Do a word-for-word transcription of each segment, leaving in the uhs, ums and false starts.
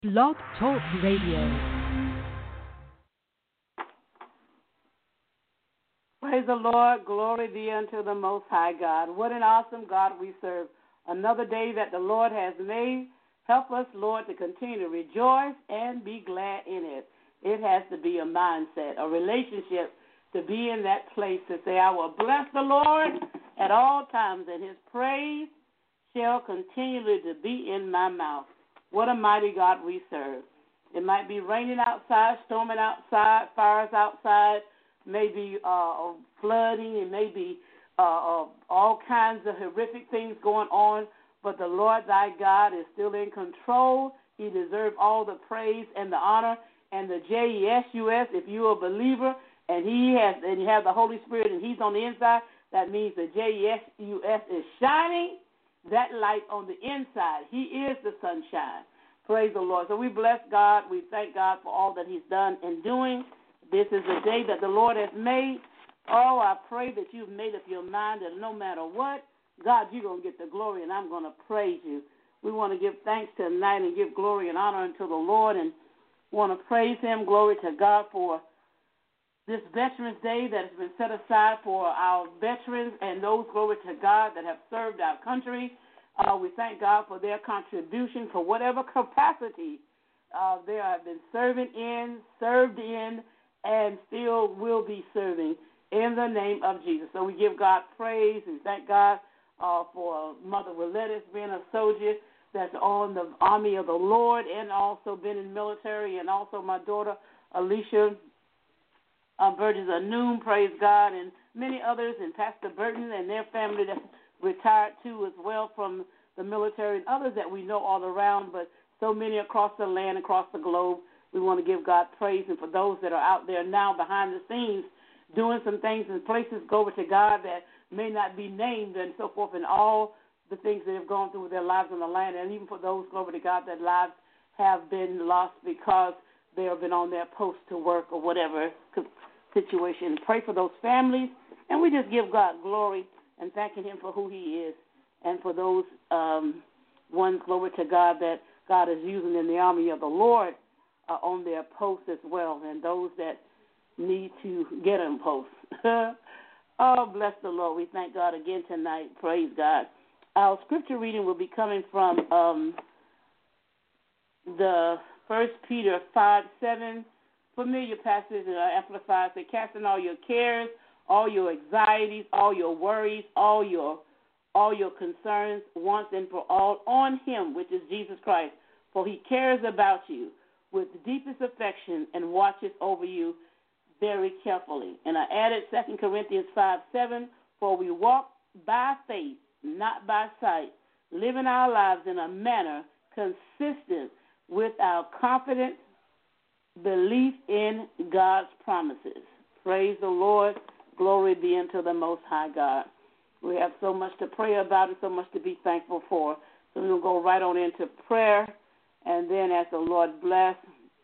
Blog Talk Radio. Praise the Lord. Glory be unto the Most High God. What an awesome God we serve. Another day that the Lord has made. Help us, Lord, to continue to rejoice and be glad in it. It has to be a mindset, a relationship, to be in that place to say, I will bless the Lord at all times, and his praise shall continually to be in my mouth. What a mighty God we serve. It might be raining outside, storming outside, fires outside, maybe uh, flooding, and maybe uh, uh, all kinds of horrific things going on, but the Lord thy God is still in control. He deserves all the praise and the honor. And the J E S U S, if you're a believer and he has and you have the Holy Spirit and he's on the inside, that means the J E S U S is shining that light on the inside. He is the sunshine. Praise the Lord. So we bless God. We thank God for all that he's done and doing. This is a day that the Lord has made. Oh, I pray that you've made up your mind that no matter what, God, you're going to get the glory, and I'm going to praise you. We want to give thanks tonight and give glory and honor unto the Lord, and want to praise him. Glory to God for this Veterans Day that has been set aside for our veterans and those, glory to God, that have served our country. Uh, we thank God for their contribution for whatever capacity uh, they have been serving in, served in, and still will be serving in the name of Jesus. So we give God praise and thank God uh, for Mother Willetta being a soldier that's on the army of the Lord and also been in military, and also my daughter Alicia uh, Burgess Anoon, praise God, and many others, and Pastor Burton and their family that's retired too as well from the military, and others that we know all around, but so many across the land, across the globe. We want to give God praise, and for those that are out there now behind the scenes doing some things in places, glory to God, that may not be named and so forth, and all the things that have gone through with their lives on the land, and even for those, glory to God, that lives have been lost because they have been on their post to work or whatever situation. Pray for those families, and we just give God glory and thanking him for who he is, and for those um, ones, glory to God, that God is using in the army of the Lord uh, on their posts as well, and those that need to get on posts. Oh, bless the Lord. We thank God again tonight. Praise God. Our scripture reading will be coming from um, the First Peter five seven, familiar passage in our Amplified. Say, casting all your cares, all your anxieties, all your worries, all your all your concerns once and for all on him, which is Jesus Christ, for he cares about you with the deepest affection and watches over you very carefully. And I added Second Corinthians five seven, for we walk by faith, not by sight, living our lives in a manner consistent with our confident belief in God's promises. Praise the Lord. Glory be unto the Most High God. We have so much to pray about and so much to be thankful for. So we're going to go right on into prayer, and then as the Lord bless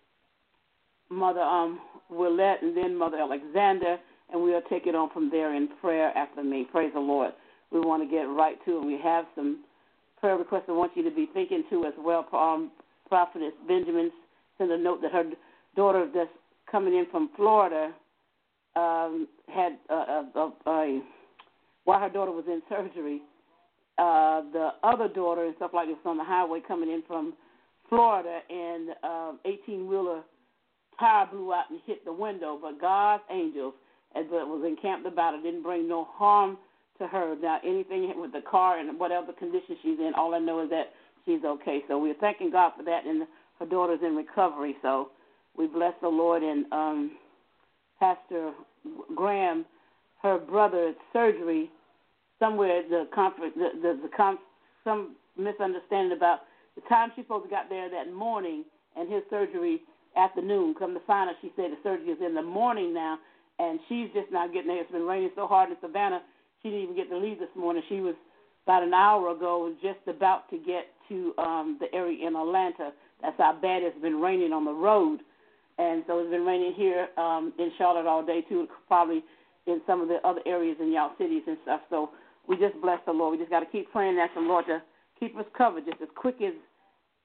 Mother um, Willette and then Mother Alexander, and we'll take it on from there in prayer after me. Praise the Lord. We want to get right to it. We have some prayer requests I want you to be thinking to as well. Um, Prophetess Benjamin sent a note that her daughter that's coming in from Florida um, had a, a, a, a, while her daughter was in surgery, uh, the other daughter and stuff like this on the highway coming in from Florida, and um, eighteen-wheeler tire blew out and hit the window, but God's angels as it was encamped about it didn't bring no harm to her. Now, anything with the car and whatever condition she's in, all I know is that she's okay. So we're thanking God for that, and her daughter's in recovery. So we bless the Lord. And um, Pastor Graham, her brother's surgery, somewhere the conference, the, the, the conf, some misunderstanding about the time she supposed to got there that morning, and his surgery afternoon. Come to find out, she said the surgery is in the morning now, and she's just not getting there. It's been raining so hard in Savannah, she didn't even get to leave this morning. She was about an hour ago just about to get to um, the area in Atlanta. That's how bad it's been raining on the road. And so it's been raining here um, in Charlotte all day, too, probably in some of the other areas in y'all cities and stuff. So we just bless the Lord. We just got to keep praying, ask the Lord to keep us covered just as quick as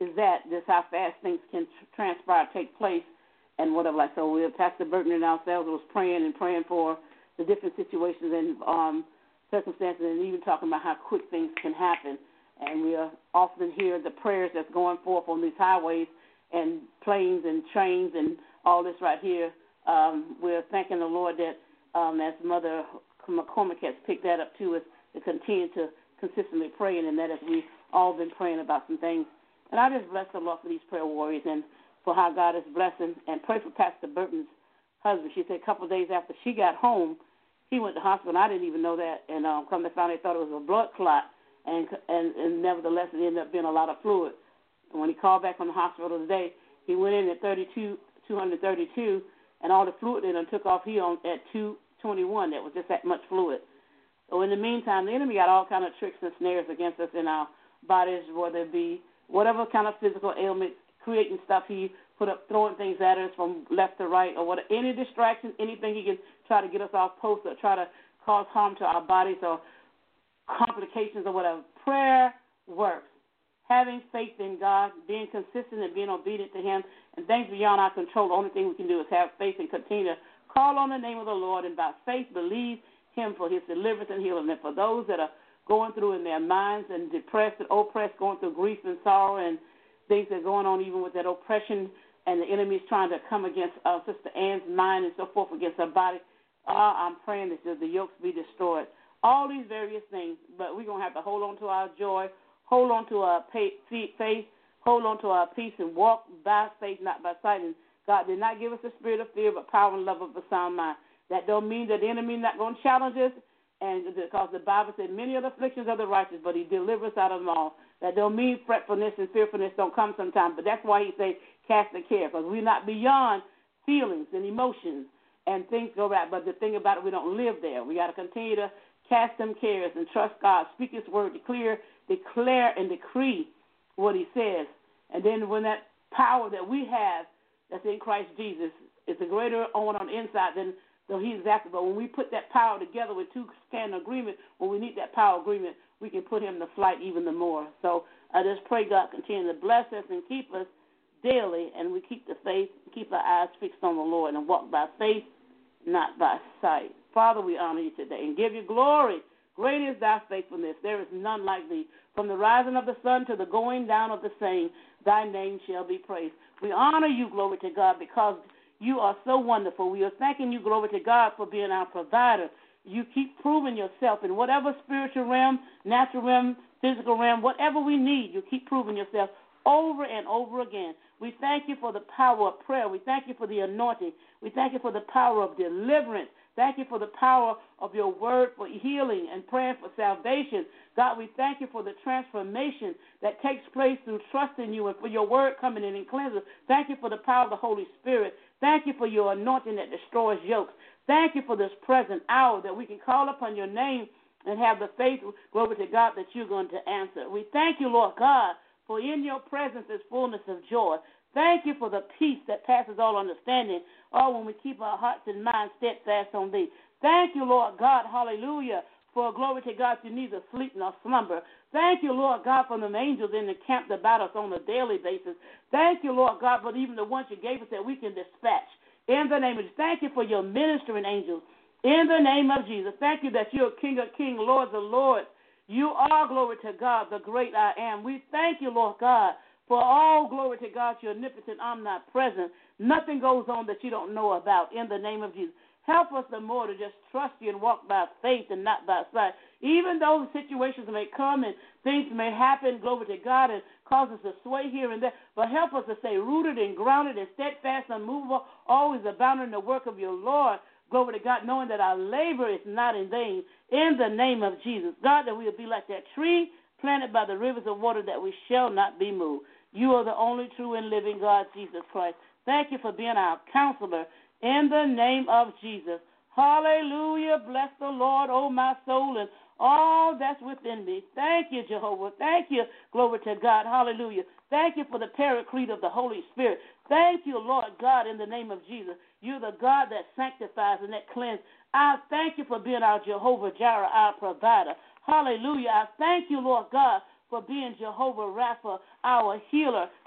is that just how fast things can transpire, take place, and whatever. Like so, we Pastor Burton and ourselves was praying and praying for the different situations and um, circumstances, and even talking about how quick things can happen. And we often hear the prayers that's going forth on these highways and planes and trains and all this right here. Um, we're thanking the Lord that, um, as Mother McCormick has picked that up to us, to continue to consistently pray, and that as we've all been praying about some things. And I just bless the Lord for these prayer warriors and for how God is blessing, and pray for Pastor Burton's husband. She said a couple of days after she got home, he went to the hospital, and I didn't even know that, and um, come to find out, they thought it was a blood clot, and, and, and nevertheless it ended up being a lot of fluid. And when he called back from the hospital today, he went in at thirty-two, two thirty-two, and all the fluid in him took off here on, at two twenty-one. That was just that much fluid. So in the meantime, the enemy got all kind of tricks and snares against us in our bodies, whether it be whatever kind of physical ailment, creating stuff he put up, throwing things at us from left to right, or whatever, any distraction, anything he can try to get us off post or try to cause harm to our bodies or complications or whatever. Prayer works. Having faith in God, being consistent and being obedient to him, and things beyond our control, the only thing we can do is have faith and continue to call on the name of the Lord, and by faith believe him for his deliverance and healing. And for those that are going through in their minds and depressed and oppressed, going through grief and sorrow and things that are going on even with that oppression, and the enemy is trying to come against uh, Sister Ann's mind and so forth, against her body, uh, I'm praying that the yokes be destroyed. All these various things, but we're going to have to hold on to our joy, hold on to our faith, hold on to our peace, and walk by faith, not by sight. And God did not give us a spirit of fear, but power and love of a sound mind. That don't mean that the enemy is not going to challenge us, and because the Bible said many are the afflictions of the righteous, but he delivers out of them all. That don't mean fretfulness and fearfulness don't come sometimes, but that's why he say cast the care, because we're not beyond feelings and emotions, and things go right. But the thing about it, we don't live there. We got to continue to cast them cares and trust God, speak his word, declare, declare and decree what he says. And then when that power that we have that's in Christ Jesus is a greater on on the inside than so he's exactly. But when we put that power together with two stand in agreement, when we need that power agreement, we can put him to flight even the more. So I just pray God continue to bless us and keep us daily, and we keep the faith, keep our eyes fixed on the Lord, and walk by faith, not by sight. Father, we honor you today and give you glory. Great is thy faithfulness. There is none like thee. From the rising of the sun to the going down of the same, thy name shall be praised. We honor you, glory to God, because you are so wonderful. We are thanking you, glory to God, for being our provider. You keep proving yourself in whatever spiritual realm, natural realm, physical realm, whatever we need, you keep proving yourself over and over again. We thank you for the power of prayer. We thank you for the anointing. We thank you for the power of deliverance. Thank you for the power of your word for healing and praying for salvation. God, we thank you for the transformation that takes place through trusting you and for your word coming in and cleansing. Thank you for the power of the Holy Spirit. Thank you for your anointing that destroys yokes. Thank you for this present hour that we can call upon your name and have the faith, glory to God, that you're going to answer. We thank you, Lord God, for in your presence is fullness of joy. Thank you for the peace that passes all understanding, oh, when we keep our hearts and minds steadfast on thee. Thank you, Lord God, hallelujah, for glory to God, you neither sleep nor slumber. Thank you, Lord God, for them angels in the camp about us on a daily basis. Thank you, Lord God, for even the ones you gave us that we can dispatch. In the name of Jesus, thank you for your ministering angels. In the name of Jesus, thank you that you're King of kings, Lord of lords. You are, glory to God, the great I am. We thank you, Lord God, for all glory to God, you're omnipotent, omnipresent. Nothing goes on that you don't know about. In the name of Jesus, help us the more to just trust you and walk by faith and not by sight. Even though situations may come and things may happen, glory to God, and cause us to sway here and there, but help us to stay rooted and grounded and steadfast and unmovable, always abounding in the work of your Lord. Glory to God, knowing that our labor is not in vain. In the name of Jesus, God, that we will be like that tree planted by the rivers of water, that we shall not be moved. You are the only true and living God, Jesus Christ. Thank you for being our counselor. In the name of Jesus. Hallelujah. Bless the Lord, oh my soul, and all that's within me. Thank you, Jehovah. Thank you. Glory to God. Hallelujah. Thank you for the paraclete of the Holy Spirit. Thank you, Lord God, in the name of Jesus. You're the God that sanctifies and that cleanses. I thank you for being our Jehovah Jireh, our provider. Hallelujah. I thank you, Lord God, for being Jehovah Rapha, our healer.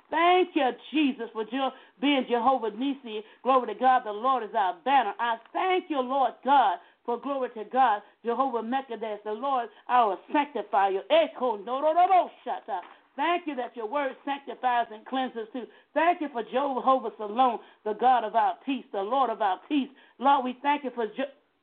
Thank you, Jesus, for being Jehovah Nissi. Glory to God, the Lord is our banner. I thank you, Lord God, for glory to God, Jehovah Mekadesh, the Lord, our sanctifier. Echo, no, no, no, no, shut up. Thank you that your word sanctifies and cleanses too. Thank you for Jehovah Salom, the God of our peace, the Lord of our peace. Lord, we thank you for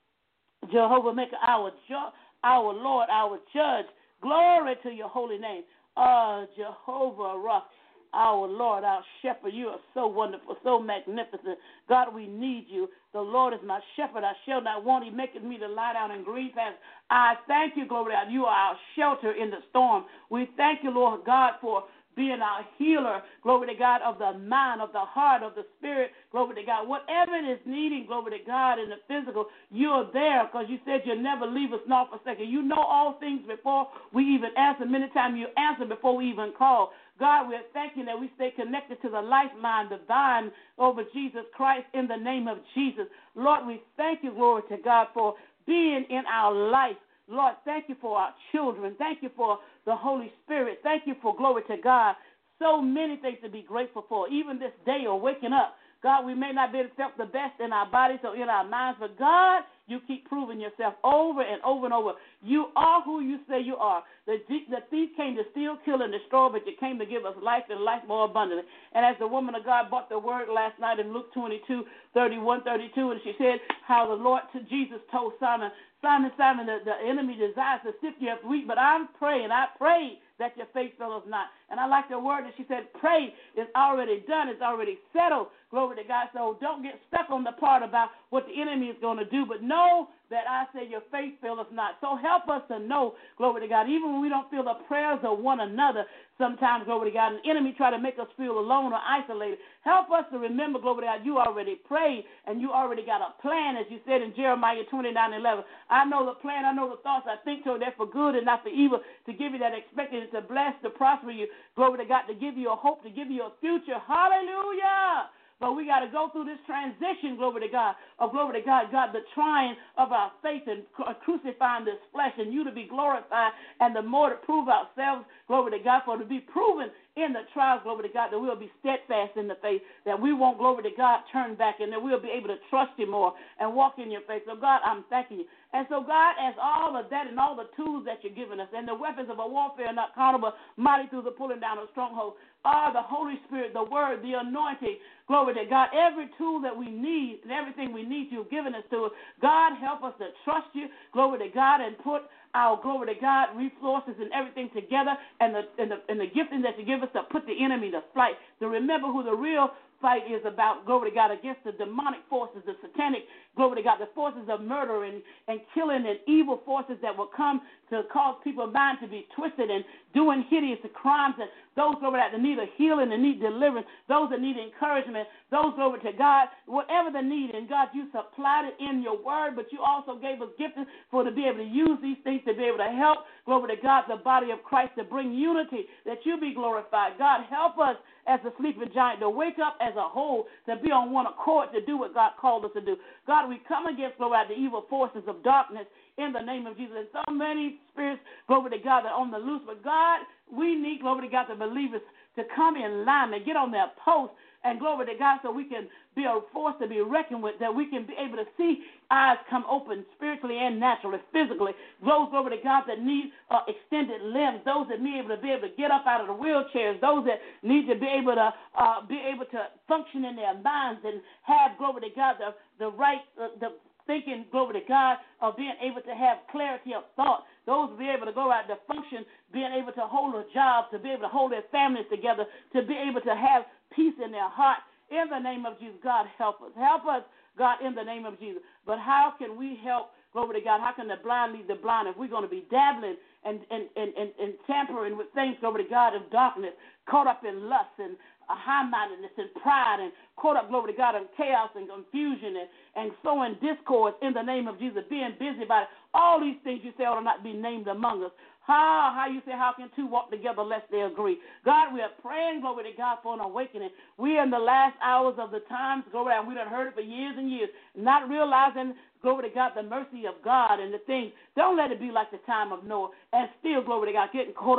Je- Jehovah Maker, our, ju- our Lord, our judge. Glory to your holy name. Uh, Jehovah Rapha, our Lord, our shepherd. You are so wonderful, so magnificent. God, we need you. The Lord is my shepherd. I shall not want. He maketh me to lie down in green pastures. I thank you, glory to God. You are our shelter in the storm. We thank you, Lord God, for being our healer, glory to God, of the mind, of the heart, of the spirit, glory to God. Whatever it is needing, glory to God, in the physical, you're there because you said you'll never leave us nor forsake us. You know all things before we even answer. Many times you answer before we even call. God, we're thanking that we stay connected to the lifeline, the vine over Jesus Christ in the name of Jesus. Lord, we thank you, glory to God, for being in our life. Lord, thank you for our children. Thank you for the Holy Spirit. Thank you for, glory to God, so many things to be grateful for. Even this day of waking up, God, we may not be felt the best in our bodies or in our minds, but God, you keep proving yourself over and over and over. You are who you say you are. The, the thief came to steal, kill, and destroy, but you came to give us life and life more abundantly. And as the woman of God brought the word last night in Luke twenty-two, thirty-one, thirty-two, and she said how the Lord to Jesus told Simon, Simon, Simon, the, the enemy desires to sift you as wheat, but I'm praying, I pray that your faith faileth not. And I like the word that she said, pray is already done, it's already settled. Glory to God. So don't get stuck on the part about what the enemy is going to do, but know that I say your faith faileth not. So help us to know, glory to God, even when we don't feel the prayers of one another, sometimes, glory to God, an enemy try to make us feel alone or isolated. Help us to remember, glory to God, you already prayed and you already got a plan, as you said in Jeremiah twenty-nine eleven. I know the plan, I know the thoughts I think toward that for good and not for evil, to give you that expected, to bless, to prosper you, glory to God, to give you a hope, to give you a future. Hallelujah. But we got to go through this transition, glory to God, of glory to God, God, the trying of our faith and crucifying this flesh and you to be glorified and the more to prove ourselves, glory to God, for to be proven in the trials, glory to God, that we'll be steadfast in the faith, that we won't, glory to God, turn back, and that we'll be able to trust you more and walk in your faith. So, God, I'm thanking you. And so, God, as all of that and all the tools that you're giving us and the weapons of our warfare are not countable, mighty through the pulling down of strongholds, are the Holy Spirit, the Word, the anointing, glory to God, every tool that we need and everything we need you've given us to us. God, help us to trust you, glory to God, and put our, glory to God, resources and everything together and the, and the, and the gifting that you give us to put the enemy to flight, to remember who the real fight is about, glory to God, against the demonic forces, the satanic, glory to God, the forces of murder and, and killing and evil forces that will come to cause people's mind to be twisted and doing hideous crimes, and those, glory to God, that need a healing and need deliverance, those that need encouragement, those, glory to God, whatever the need, and God, you supplied it in your word, but you also gave us gifts for to be able to use these things to be able to help, glory to God, the body of Christ, to bring unity, that you be glorified. God, help us as a sleeping giant to wake up as a whole, to be on one accord, to do what God called us to do. God, we come against, glory to God, the evil forces of darkness in the name of Jesus. And so many spirits, glory to God, are on the loose. But God, we need, glory to God, the believers to come in line and get on their post, and glory to God, so we can be a force to be reckoned with, that we can be able to see eyes come open spiritually and naturally, physically. Those, glory to God, that need uh, extended limbs, those that need able to be able to get up out of the wheelchairs, those that need to be able to uh, be able to function in their minds and have, glory to God, the, the right, uh, the thinking, glory to God, of being able to have clarity of thought. Those will be able to go out to function, being able to hold a job, to be able to hold their families together, to be able to have peace in their heart. In the name of Jesus, God, help us. Help us, God, in the name of Jesus. But how can we help, glory to God, how can the blind lead the blind if we're going to be dabbling and, and, and, and, and tampering with things, glory to God, of darkness, caught up in lust and uh, high-mindedness and pride, and caught up, glory to God, in chaos and confusion and, and sowing discord in the name of Jesus, being busy about it. All these things you say ought to not be named among us. How, how you say, how can two walk together lest they agree? God, we are praying, glory to God, for an awakening. We are in the last hours of the times, glory, and we done heard it for years and years, not realizing, glory to God, the mercy of God and the things. Don't let it be like the time of Noah and still, glory to God, getting caught up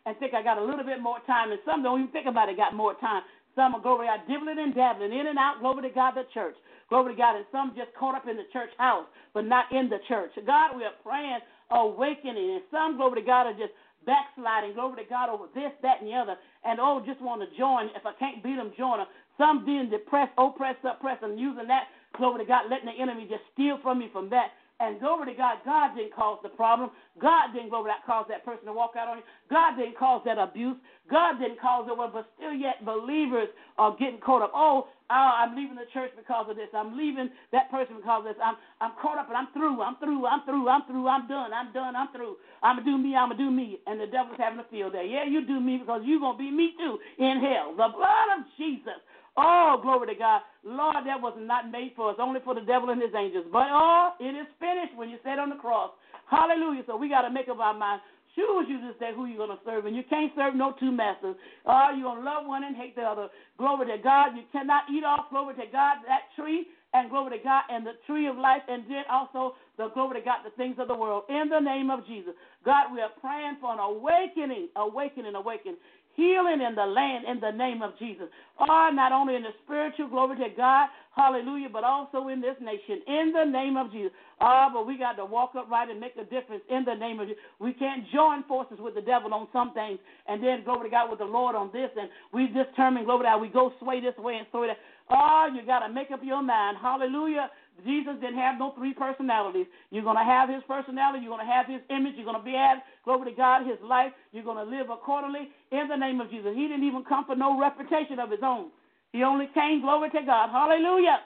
and think I got a little bit more time, and some don't even think about it, got more time. Some are, glory to God, dibbling and dabbling in and out, glory to God, the church. Glory to God, and some just caught up in the church house, but not in the church. God, we are praying awakening, and some, glory to God, are just backsliding, glory to God, over this, that, and the other, and, oh, just want to join. If I can't beat them, join them. Some being depressed, oppressed, suppressed, and using that, glory to God, letting the enemy just steal from me from that. And glory to God, God didn't cause the problem. God didn't, glory to God, cause that person to walk out on you. God didn't cause that abuse. God didn't cause it, but still yet believers are getting caught up. Oh, oh, I'm leaving the church because of this. I'm leaving that person because of this. I'm I'm caught up and I'm through. I'm through. I'm through. I'm through. I'm done. I'm done. I'm through. I'm going to do me. I'm going to do me. And the devil's having a field day. Yeah, you do me because you're going to be me too in hell. The blood of Jesus. Oh, glory to God. Lord, that was not made for us, only for the devil and his angels. But, oh, it is finished when you said on the cross. Hallelujah. So we got to make up our mind. Choose you this day who you're going to serve. And you can't serve no two masters. Oh, you're going to love one and hate the other. Glory to God. You cannot eat off, glory to God, that tree, and glory to God, and the tree of life, and then also the glory to God, the things of the world. In the name of Jesus. God, we are praying for an awakening, awakening, awakening. Healing in the land in the name of Jesus. Oh, not only in the spiritual, glory to God, hallelujah, but also in this nation, in the name of Jesus. Oh, but we got to walk upright and make a difference in the name of Jesus. We can't join forces with the devil on some things and then, glory to God, with the Lord on this, and we determine, glory to God, we go sway this way and sway that. Oh, you got to make up your mind. Hallelujah. Jesus didn't have no three personalities. You're going to have his personality. You're going to have his image. You're going to be at, glory to God, his life. You're going to live accordingly in the name of Jesus. He didn't even come for no reputation of his own. He only came, glory to God. Hallelujah.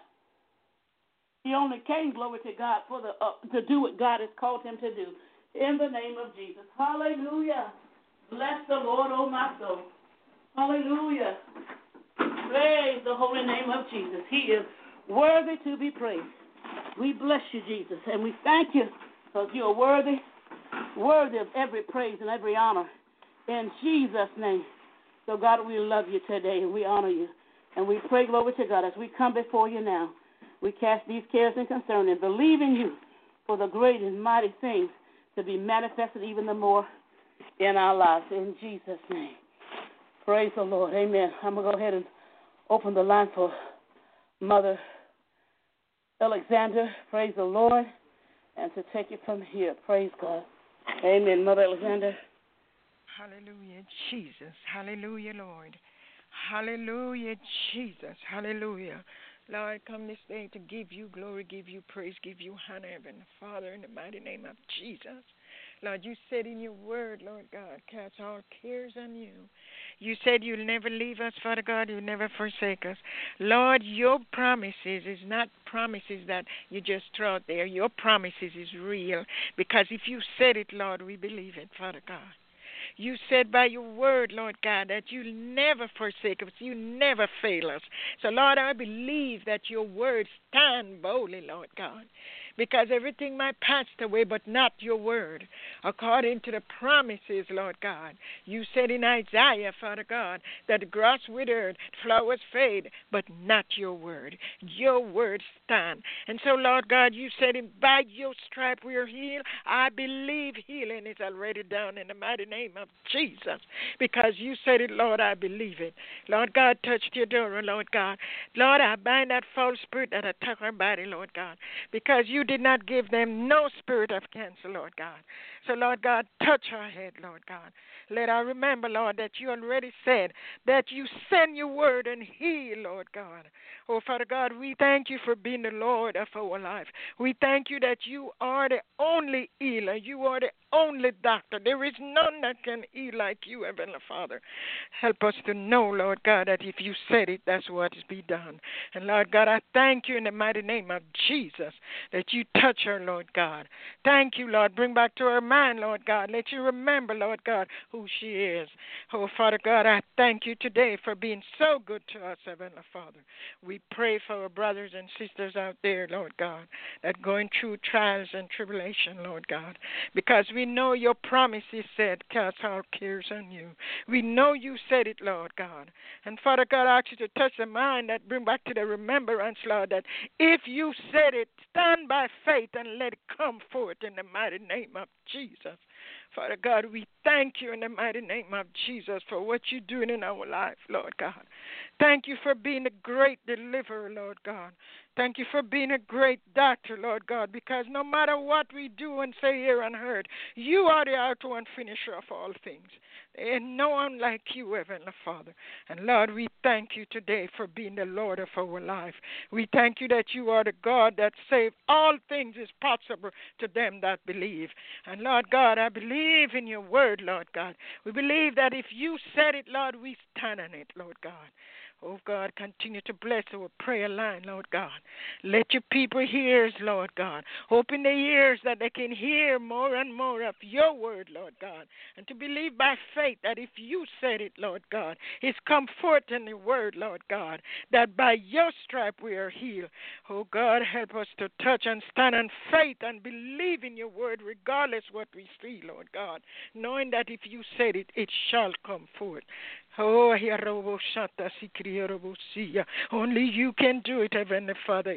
He only came, glory to God, for the uh, to do what God has called him to do. In the name of Jesus. Hallelujah. Bless the Lord, oh my soul. Hallelujah. Praise the holy name of Jesus. He is worthy to be praised. We bless you, Jesus, and we thank you because you are worthy, worthy of every praise and every honor. In Jesus' name. So, God, we love you today, and we honor you. And we pray, glory to God, as we come before you now, we cast these cares and concerns and believe in you for the great and mighty things to be manifested even the more in our lives. In Jesus' name. Praise the Lord. Amen. I'm going to go ahead and open the line for Mother Alexander. Praise the Lord. And to take it from here. Praise God. Amen. Mother Alexander. Hallelujah, Jesus. Hallelujah, Lord. Hallelujah, Jesus. Hallelujah. Lord, come this day to give you glory, give you praise, give you honor, Heavenly Father, in the mighty name of Jesus. Lord, you said in your word, Lord God, cast all cares on you. You said you'll never leave us, Father God, you'll never forsake us. Lord, your promises is not promises that you just throw out there. Your promises is real, because if you said it, Lord, we believe it, Father God. You said by your word, Lord God, that you'll never forsake us. You never fail us. So, Lord, I believe that your word stand boldly, Lord God, because everything might pass away, but not your word. According to the promises, Lord God, you said in Isaiah, Father God, that the grass withered, flowers fade, but not your word. Your word stand. And so, Lord God, you said by your stripe we are healed. I believe healing is already done in the mighty name of Jesus, because you said it, Lord, I believe it. Lord God, touch Theodora, Lord God. Lord, I bind that false spirit that attack her body, Lord God, because you did not give them no spirit of cancer, Lord God. So, Lord God, touch her head, Lord God. Let her remember, Lord, that you already said that you send your word and heal, Lord God. Oh, Father God, we thank you for being the Lord of our life. We thank you that you are the only healer. You are the only doctor. There is none that can heal like you, Heavenly Father. Help us to know, Lord God, that if you said it, that's what is be done. And, Lord God, I thank you in the mighty name of Jesus that you touch her, Lord God. Thank you, Lord. Bring back to her mind, Lord God. Let you remember, Lord God, who she is. Oh, Father God, I thank you today for being so good to us, Heavenly Father. We pray for our brothers and sisters out there, Lord God, that going through trials and tribulation, Lord God, because we know your promises said, cast our cares on you. We know you said it, Lord God. And Father God, I ask you to touch the mind that bring back to the remembrance, Lord, that if you said it, stand by faith and let it come forth in the mighty name of Jesus. Father God, we thank you in the mighty name of Jesus for what you're doing in our life, Lord God. Thank you for being a great deliverer, Lord God. Thank you for being a great doctor, Lord God, because no matter what we do and say here on earth, you are the author and finisher of all things. There ain't no one like you, Heavenly Father. And Lord, we thank you today for being the Lord of our life. We thank you that you are the God that saves all things is possible to them that believe. And Lord God, I believe in your word, Lord God. We believe that if you said it, Lord, we stand on it, Lord God. Oh, God, continue to bless our prayer line, Lord God. Let your people hear, Lord God. Open their ears that they can hear more and more of your word, Lord God. And to believe by faith that if you said it, Lord God, it's comfort in the word, Lord God, that by your stripe we are healed. Oh, God, help us to touch and stand on faith and believe in your word regardless what we see, Lord God, knowing that if you said it, it shall come forth. Oh, only you can do it, Heavenly Father.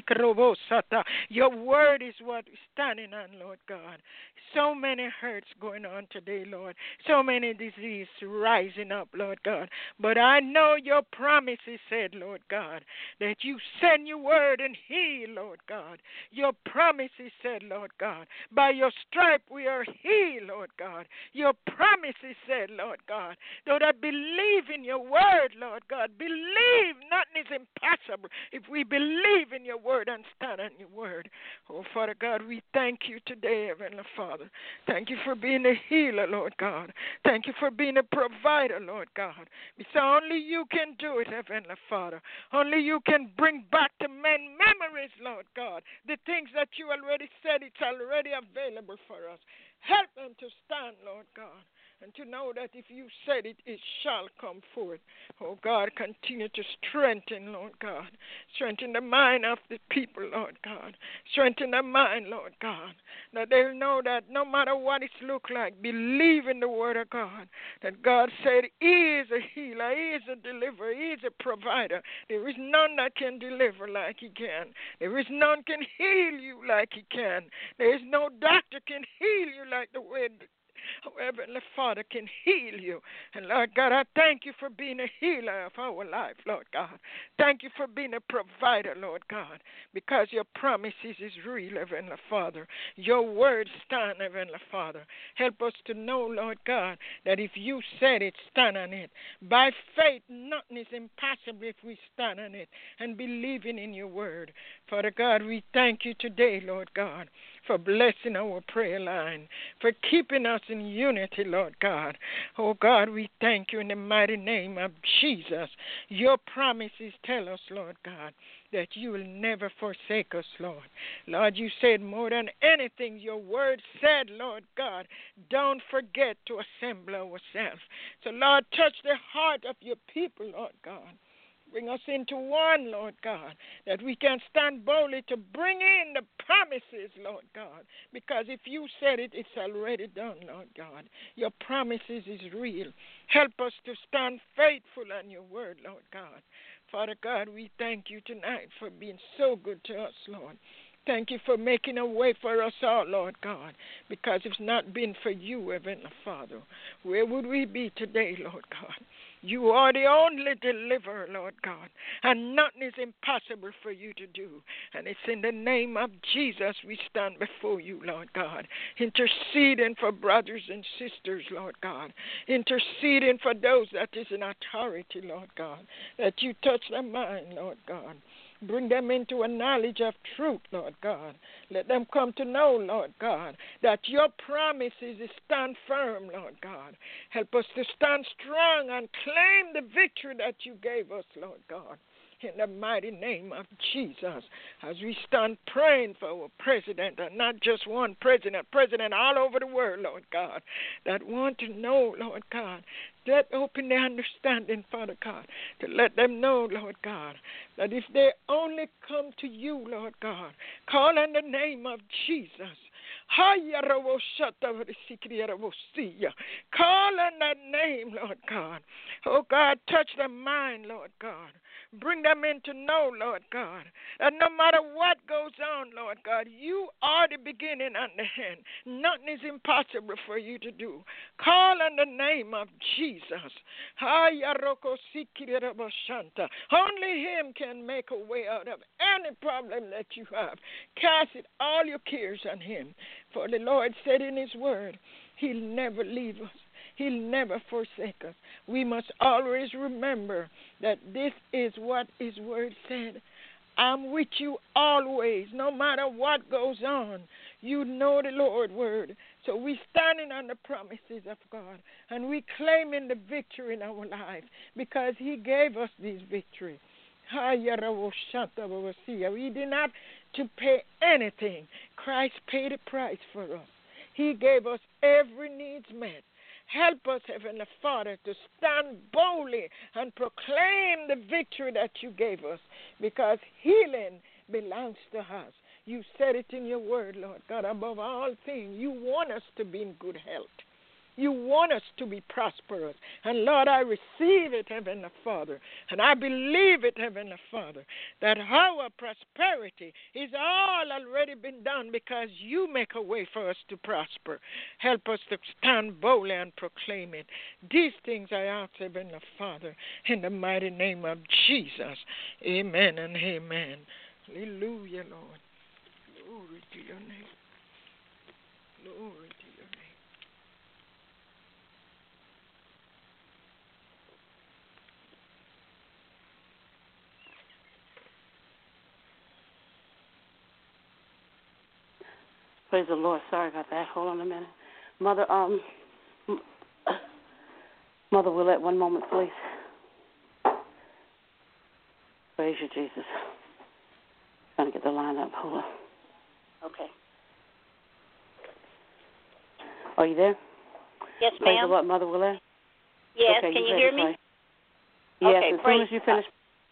Your word is what we're standing on, Lord God. So many hurts going on today, Lord. So many diseases rising up, Lord God. But I know your promises said, Lord God, that you send your word and heal, Lord God. Your promises said, Lord God, by your stripe we are healed, Lord God. Your promises said, Lord God, Lord, I believe in your word, Lord God. Believe, nothing is impossible if we believe in your word and stand on your word. Oh, Father God, we thank you today, Heavenly Father. Thank you for being a healer, Lord God. Thank you for being a provider, Lord God. Because only you can do it, Heavenly Father. Only you can bring back to men memories, Lord God. The things that you already said, it's already available for us. Help them to stand, Lord God, and to know that if you said it, it shall come forth. Oh, God, continue to strengthen, Lord God. Strengthen the mind of the people, Lord God. Strengthen the mind, Lord God, that they'll know that no matter what it looks like, believe in the word of God, that God said he is a healer, he is a deliverer, he is a provider. There is none that can deliver like he can. There is none can heal you like he can. There is no doctor can heal you like the way however, the Father can heal you. And Lord God, I thank you for being a healer of our life, Lord God. Thank you for being a provider, Lord God, because your promises is real, Heavenly Father. Your words stand, Heavenly Father. Help us to know, Lord God, that if you said it, stand on it. By faith, nothing is impossible if we stand on it and believing in your word. Father God, we thank you today, Lord God, for blessing our prayer line, for keeping us in unity, Lord God. Oh, God, we thank you in the mighty name of Jesus. Your promises tell us, Lord God, that you will never forsake us, Lord. Lord, you said more than anything, your word said, Lord God, don't forget to assemble ourselves. So, Lord, touch the heart of your people, Lord God. Bring us into one, Lord God, that we can stand boldly to bring in the promises, Lord God, because if you said it, it's already done, Lord God. Your promises is real. Help us to stand faithful on your word, Lord God. Father God, we thank you tonight for being so good to us, Lord. Thank you for making a way for us all, Lord God, because if it's not been for you, Heavenly Father, where would we be today, Lord God? You are the only deliverer, Lord God, and nothing is impossible for you to do. And it's in the name of Jesus we stand before you, Lord God, interceding for brothers and sisters, Lord God, interceding for those that is in authority, Lord God, that you touch their mind, Lord God. Bring them into a knowledge of truth, Lord God. Let them come to know, Lord God, that your promises stand firm, Lord God. Help us to stand strong and claim the victory that you gave us, Lord God. In the mighty name of Jesus, as we stand praying for our president, and not just one president, president all over the world, Lord God, that want to know, Lord God, that open their understanding, Father God, to let them know, Lord God, that if they only come to you, Lord God, call on the name of Jesus, call on that name, Lord God. Oh God, touch their mind, Lord God. Bring them in to know, Lord God, that no matter what goes on, Lord God, you are the beginning and the end. Nothing is impossible for you to do. Call on the name of Jesus. Only him can make a way out of any problem that you have. Cast it all your cares on him. For the Lord said in his word, he'll never leave us. He'll never forsake us. We must always remember that this is what his word said. I'm with you always, no matter what goes on. You know the Lord's word. So we're standing on the promises of God, and we claiming the victory in our life because he gave us this victory. We did not to pay anything. Christ paid a price for us. He gave us every needs met. Help us, Heavenly Father, to stand boldly and proclaim the victory that you gave us, because healing belongs to us. You said it in your word, Lord God. Above all things, you want us to be in good health. You want us to be prosperous. And, Lord, I receive it, Heavenly Father. And I believe it, Heavenly Father, that our prosperity is all already been done because you make a way for us to prosper. Help us to stand boldly and proclaim it. These things I ask, Heavenly Father, in the mighty name of Jesus. Amen and amen. Hallelujah, Lord. Glory to your name. Glory to your name. Praise the Lord. Sorry about that. Hold on a minute. Mother, um, Mother Willette, one moment, please. Praise you, Jesus. Trying to get the line up. Hold on. Okay. Are you there? Yes, Praise ma'am. the Lord, Mother Willette. Yes, okay, can you you hear me? Pray. Yes, okay, as soon as you finish.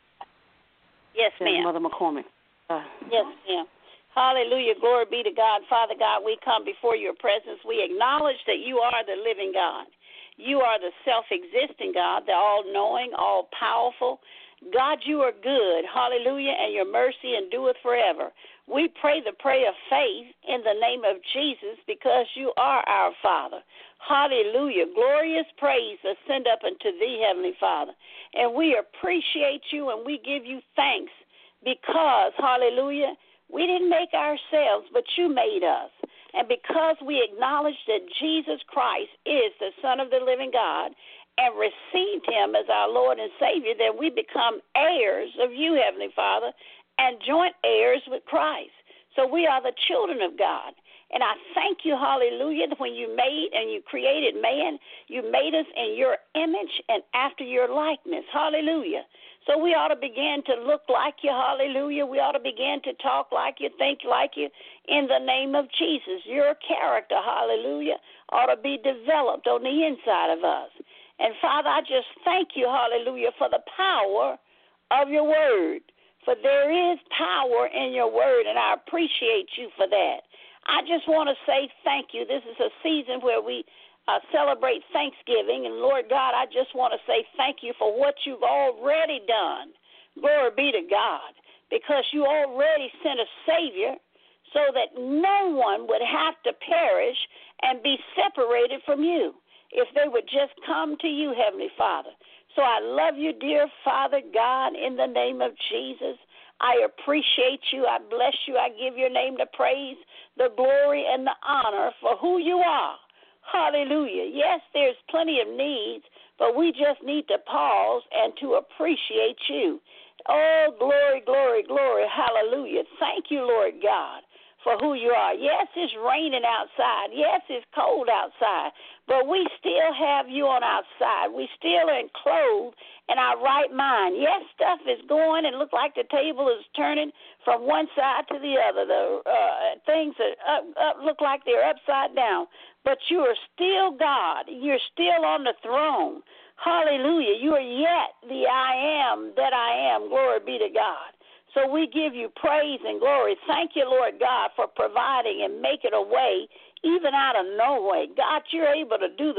Yes, ma'am. Mother McCormick. Uh, yes, ma'am. Hallelujah. Glory be to God. Father God, we come before your presence. We acknowledge that you are the living God. You are the self-existing God, the all-knowing, all-powerful. God, you are good. Hallelujah. And your mercy endureth forever. We pray the prayer of faith in the name of Jesus because you are our Father. Hallelujah. Glorious praise ascend up unto thee, Heavenly Father. And we appreciate you and we give you thanks because, hallelujah, we didn't make ourselves, but you made us. And because we acknowledge that Jesus Christ is the Son of the living God and received him as our Lord and Savior, then we become heirs of you, Heavenly Father, and joint heirs with Christ. So we are the children of God. And I thank you, hallelujah, that when you made and you created man, you made us in your image and after your likeness. Hallelujah. So we ought to begin to look like you, hallelujah. We ought to begin to talk like you, think like you, in the name of Jesus. Your character, hallelujah, ought to be developed on the inside of us. And, Father, I just thank you, hallelujah, for the power of your word. For there is power in your word, and I appreciate you for that. I just want to say thank you. This is a season where we Uh, celebrate Thanksgiving. And, Lord God, I just want to say thank you for what you've already done. Glory be to God, because you already sent a Savior so that no one would have to perish and be separated from you if they would just come to you, Heavenly Father. So I love you, dear Father God, in the name of Jesus. I appreciate you. I bless you. I give your name the praise, the glory, and the honor for who you are. Hallelujah. Yes, there's plenty of needs, but we just need to pause and to appreciate you. Oh, glory, glory, glory. Hallelujah. Thank you, Lord God, for who you are. Yes, it's raining outside. Yes, it's cold outside, but we still have you on our side. We still are enclosed in our right mind. Yes, stuff is going and look like the table is turning from one side to the other. The uh, things are up, up, look like they're upside down. But you are still God. You're still on the throne. Hallelujah. You are yet the I am that I am. Glory be to God. So we give you praise and glory. Thank you, Lord God, for providing and making a way even out of no way. God, you're able to do the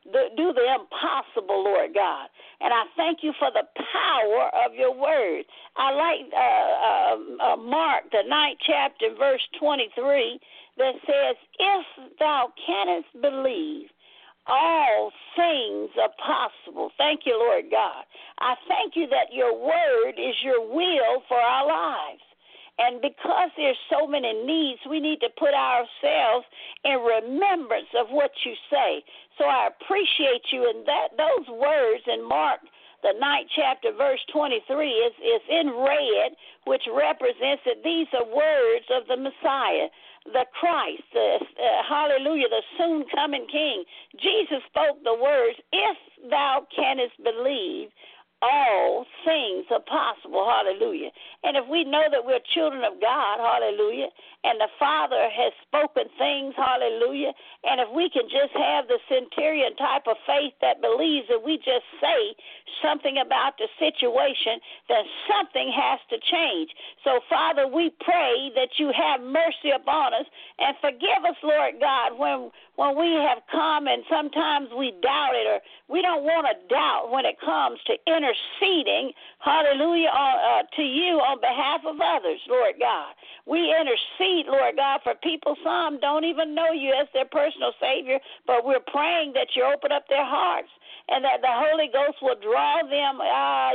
do the impossible, Lord God. And I thank you for the power of your word. I like uh, uh, uh, Mark, the ninth chapter, verse twenty-three, that says, if thou canst believe, all things are possible. Thank you, Lord God. I thank you that your word is your will for our lives. And because there's so many needs, we need to put ourselves in remembrance of what you say. So I appreciate you. And that those words in Mark, the ninth chapter, verse twenty-three, is, is in red, which represents that these are words of the Messiah, the Christ, the, uh, hallelujah, the soon-coming King. Jesus spoke the words, if thou canst believe, all things are possible, hallelujah. And if we know that we're children of God, hallelujah, and the Father has spoken things, hallelujah, and if we can just have the centurion type of faith that believes that we just say something about the situation, then something has to change. So, Father, we pray that you have mercy upon us and forgive us, Lord God, when when we have come and sometimes we doubt it, or we don't want to doubt when it comes to interceding, hallelujah, uh, to you on behalf of others, Lord God. We intercede, Lord God, for people. Some don't even know you as their personal Savior, but we're praying that you open up their hearts and that the Holy Ghost will draw them, ah,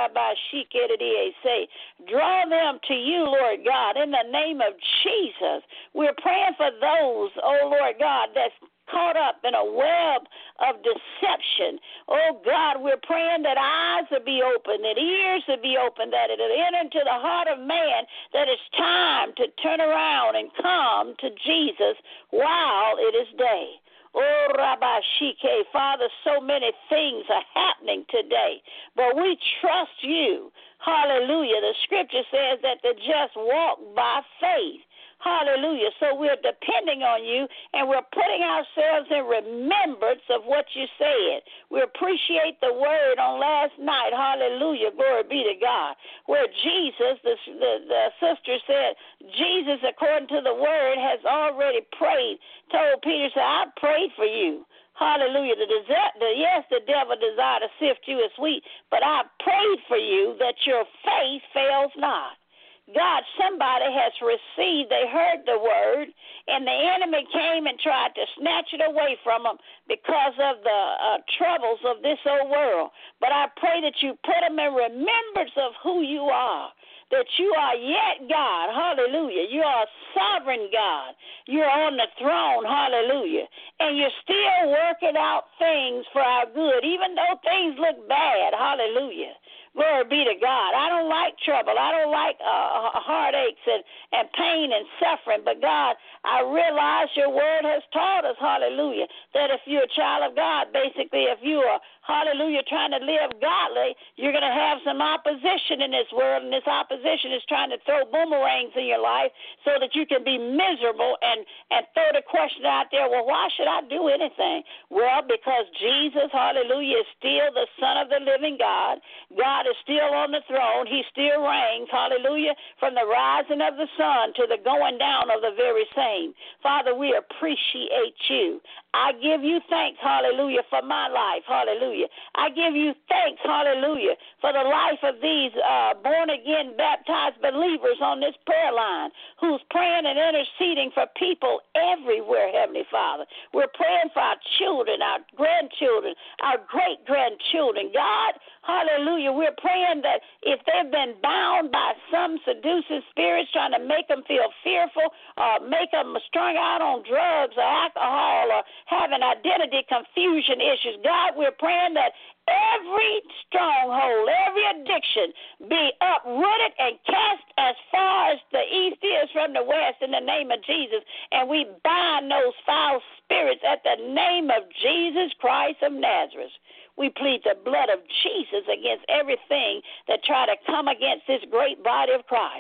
draw them to you, Lord God, in the name of Jesus. We're praying for those, oh Lord God, that's caught up in a web of deception. Oh God, we're praying that eyes will be open, that ears will be open, that it will enter into the heart of man, that it's time to turn around and come to Jesus while it is day. Oh, Rabbi Shike, Father, so many things are happening today, but we trust you. Hallelujah. The scripture says that the just walk by faith. Hallelujah. So we're depending on you, and we're putting ourselves in remembrance of what you said. We appreciate the word on last night. Hallelujah. Glory be to God. Where Jesus, the, the, the sister said, Jesus, according to the word, has already prayed. Told Peter, said, I prayed for you. Hallelujah. The, the, yes, the devil desired to sift you as wheat, but I prayed for you that your faith fails not. God, somebody has received, they heard the word, and the enemy came and tried to snatch it away from them because of the uh, troubles of this old world. But I pray that you put them in remembrance of who you are, that you are yet God, hallelujah. You are a sovereign God. You're on the throne, hallelujah. And you're still working out things for our good, even though things look bad, hallelujah. Glory be to God. I don't like trouble. I don't like uh, heartaches and, and pain and suffering. But, God, I realize your word has taught us, hallelujah, that if you're a child of God, basically if you are, hallelujah, trying to live godly, you're going to have some opposition in this world, and this opposition is trying to throw boomerangs in your life so that you can be miserable and, and throw the question out there, well, why should I do anything? Well, because Jesus, hallelujah, is still the Son of the living God. God is still on the throne. He still reigns, hallelujah, from the rising of the sun to the going down of the very same. Father, we appreciate you. I give you thanks, hallelujah, for my life, hallelujah. I give you thanks, hallelujah, for the life of these uh, born-again, baptized believers on this prayer line who's praying and interceding for people everywhere, Heavenly Father. We're praying for our children, our grandchildren, our great-grandchildren. God, hallelujah, we're praying that if they've been bound by some seducing spirits trying to make them feel fearful or make them strung out on drugs or alcohol or having identity confusion issues, God, we're praying that every stronghold, every addiction be uprooted and cast as far as the east is from the west in the name of Jesus. And we bind those foul spirits at the name of Jesus Christ of Nazareth. We plead the blood of Jesus against everything that try to come against this great body of Christ.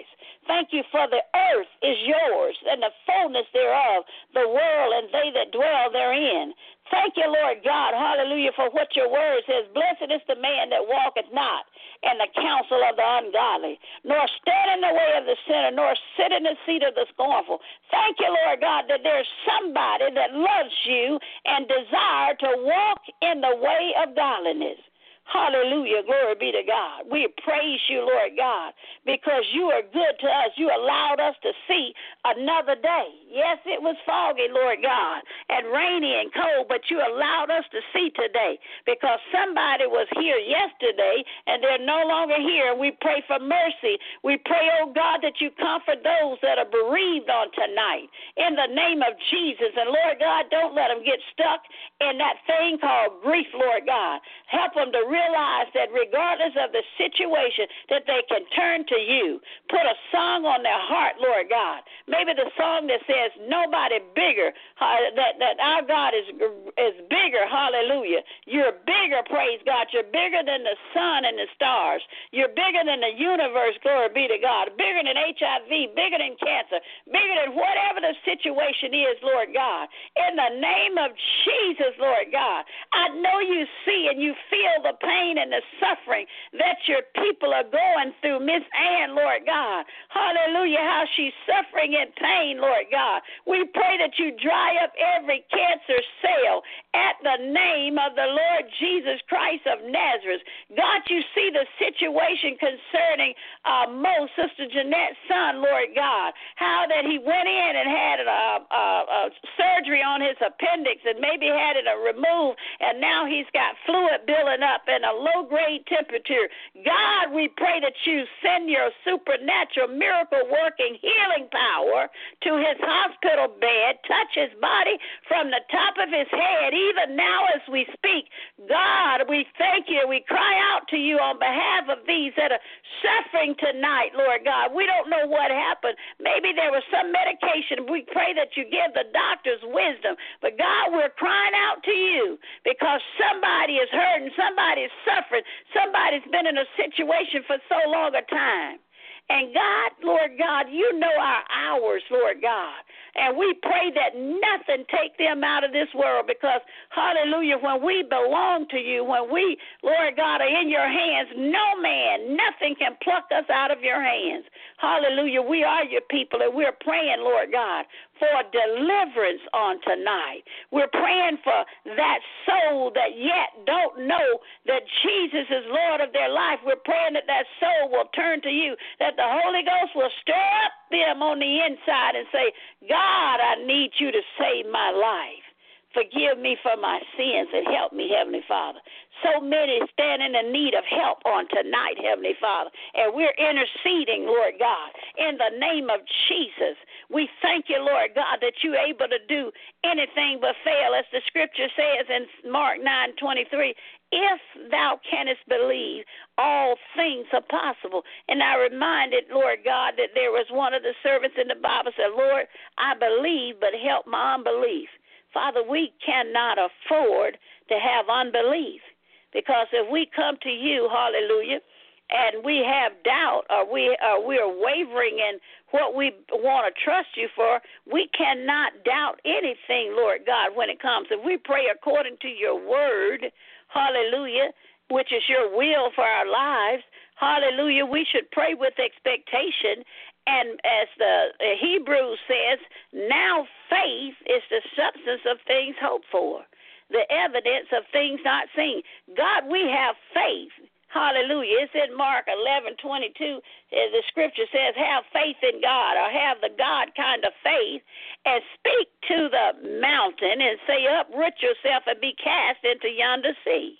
Thank you for the earth is yours and the fullness thereof, the world and they that dwell therein. Thank you, Lord God, hallelujah, for what your word says. Blessed is the man that walketh not in the counsel of the ungodly, nor stand in the way of the sinner, nor sit in the seat of the scornful. Thank you, Lord God, that there's somebody that loves you and desire to walk in the way of godliness. Hallelujah. Glory be to God. We praise you, Lord God, because you are good to us. You allowed us to see another day. Yes, it was foggy, Lord God, and rainy and cold, but you allowed us to see today because somebody was here yesterday and they're no longer here. We pray for mercy. We pray, oh God, that you comfort those that are bereaved on tonight in the name of Jesus. And Lord God, don't let them get stuck in that thing called grief, Lord God. Help them to realize that regardless of the situation, that they can turn to you. Put a song on their heart, Lord God. Maybe the song that says, nobody bigger, uh, that, that our God is, is bigger, hallelujah. You're bigger, praise God. You're bigger than the sun and the stars. You're bigger than the universe, glory be to God. Bigger than H I V, bigger than cancer, bigger than whatever the situation is, Lord God. In the name of Jesus, Lord God, I know you see and you feel the pain and the suffering that your people are going through. Miss Ann, Lord God, hallelujah, how she's suffering in pain, Lord God. We pray that you dry up every cancer cell at the name of the Lord Jesus Christ of Nazareth. God, you see the situation concerning uh, Mo, Sister Jeanette's son, Lord God, how that he went in and had a, a, a surgery on his appendix and maybe had it removed, and now he's got fluid building up and a low-grade temperature. God, we pray that you send your supernatural, miracle-working healing power to his hospital bed, touch his body from the top of his head, even now as we speak. God, we thank you. We cry out to you on behalf of these that are suffering tonight, Lord God. We don't know what happened. Maybe there was some medication. We pray that you give the doctors wisdom. But, God, we're crying out to you because somebody is hurting, somebody is suffering, somebody's been in a situation for so long a time. And God, Lord God, you know our hours, Lord God. And we pray that nothing take them out of this world because, hallelujah, when we belong to you, when we, Lord God, are in your hands, no man, nothing can pluck us out of your hands. Hallelujah, we are your people, and we're praying, Lord God, for deliverance on tonight. We're praying for that soul that yet don't know that Jesus is Lord of their life. We're praying that that soul will turn to you, that the Holy Ghost will stir up them on the inside and say, God, I need you to save my life. Forgive me for my sins and help me, Heavenly Father. So many stand in the need of help on tonight, Heavenly Father, and we're interceding, Lord God, in the name of Jesus. We thank you, Lord God, that you're able to do anything but fail, as the scripture says in Mark nine twenty-three. If thou canst believe, all things are possible. And I reminded, Lord God, that there was one of the servants in the Bible said, Lord, I believe, but help my unbelief. Father, we cannot afford to have unbelief because if we come to you, hallelujah, and we have doubt or we or we are wavering in what we want to trust you for, we cannot doubt anything, Lord God, when it comes. If we pray according to your word, hallelujah, which is your will for our lives, hallelujah, we should pray with expectation. And as the Hebrews says, now faith is the substance of things hoped for, the evidence of things not seen. God, we have faith. Hallelujah. It's in Mark eleven twenty-two. The scripture says, have faith in God, or have the God kind of faith, and speak to the mountain and say, uproot yourself and be cast into yonder sea.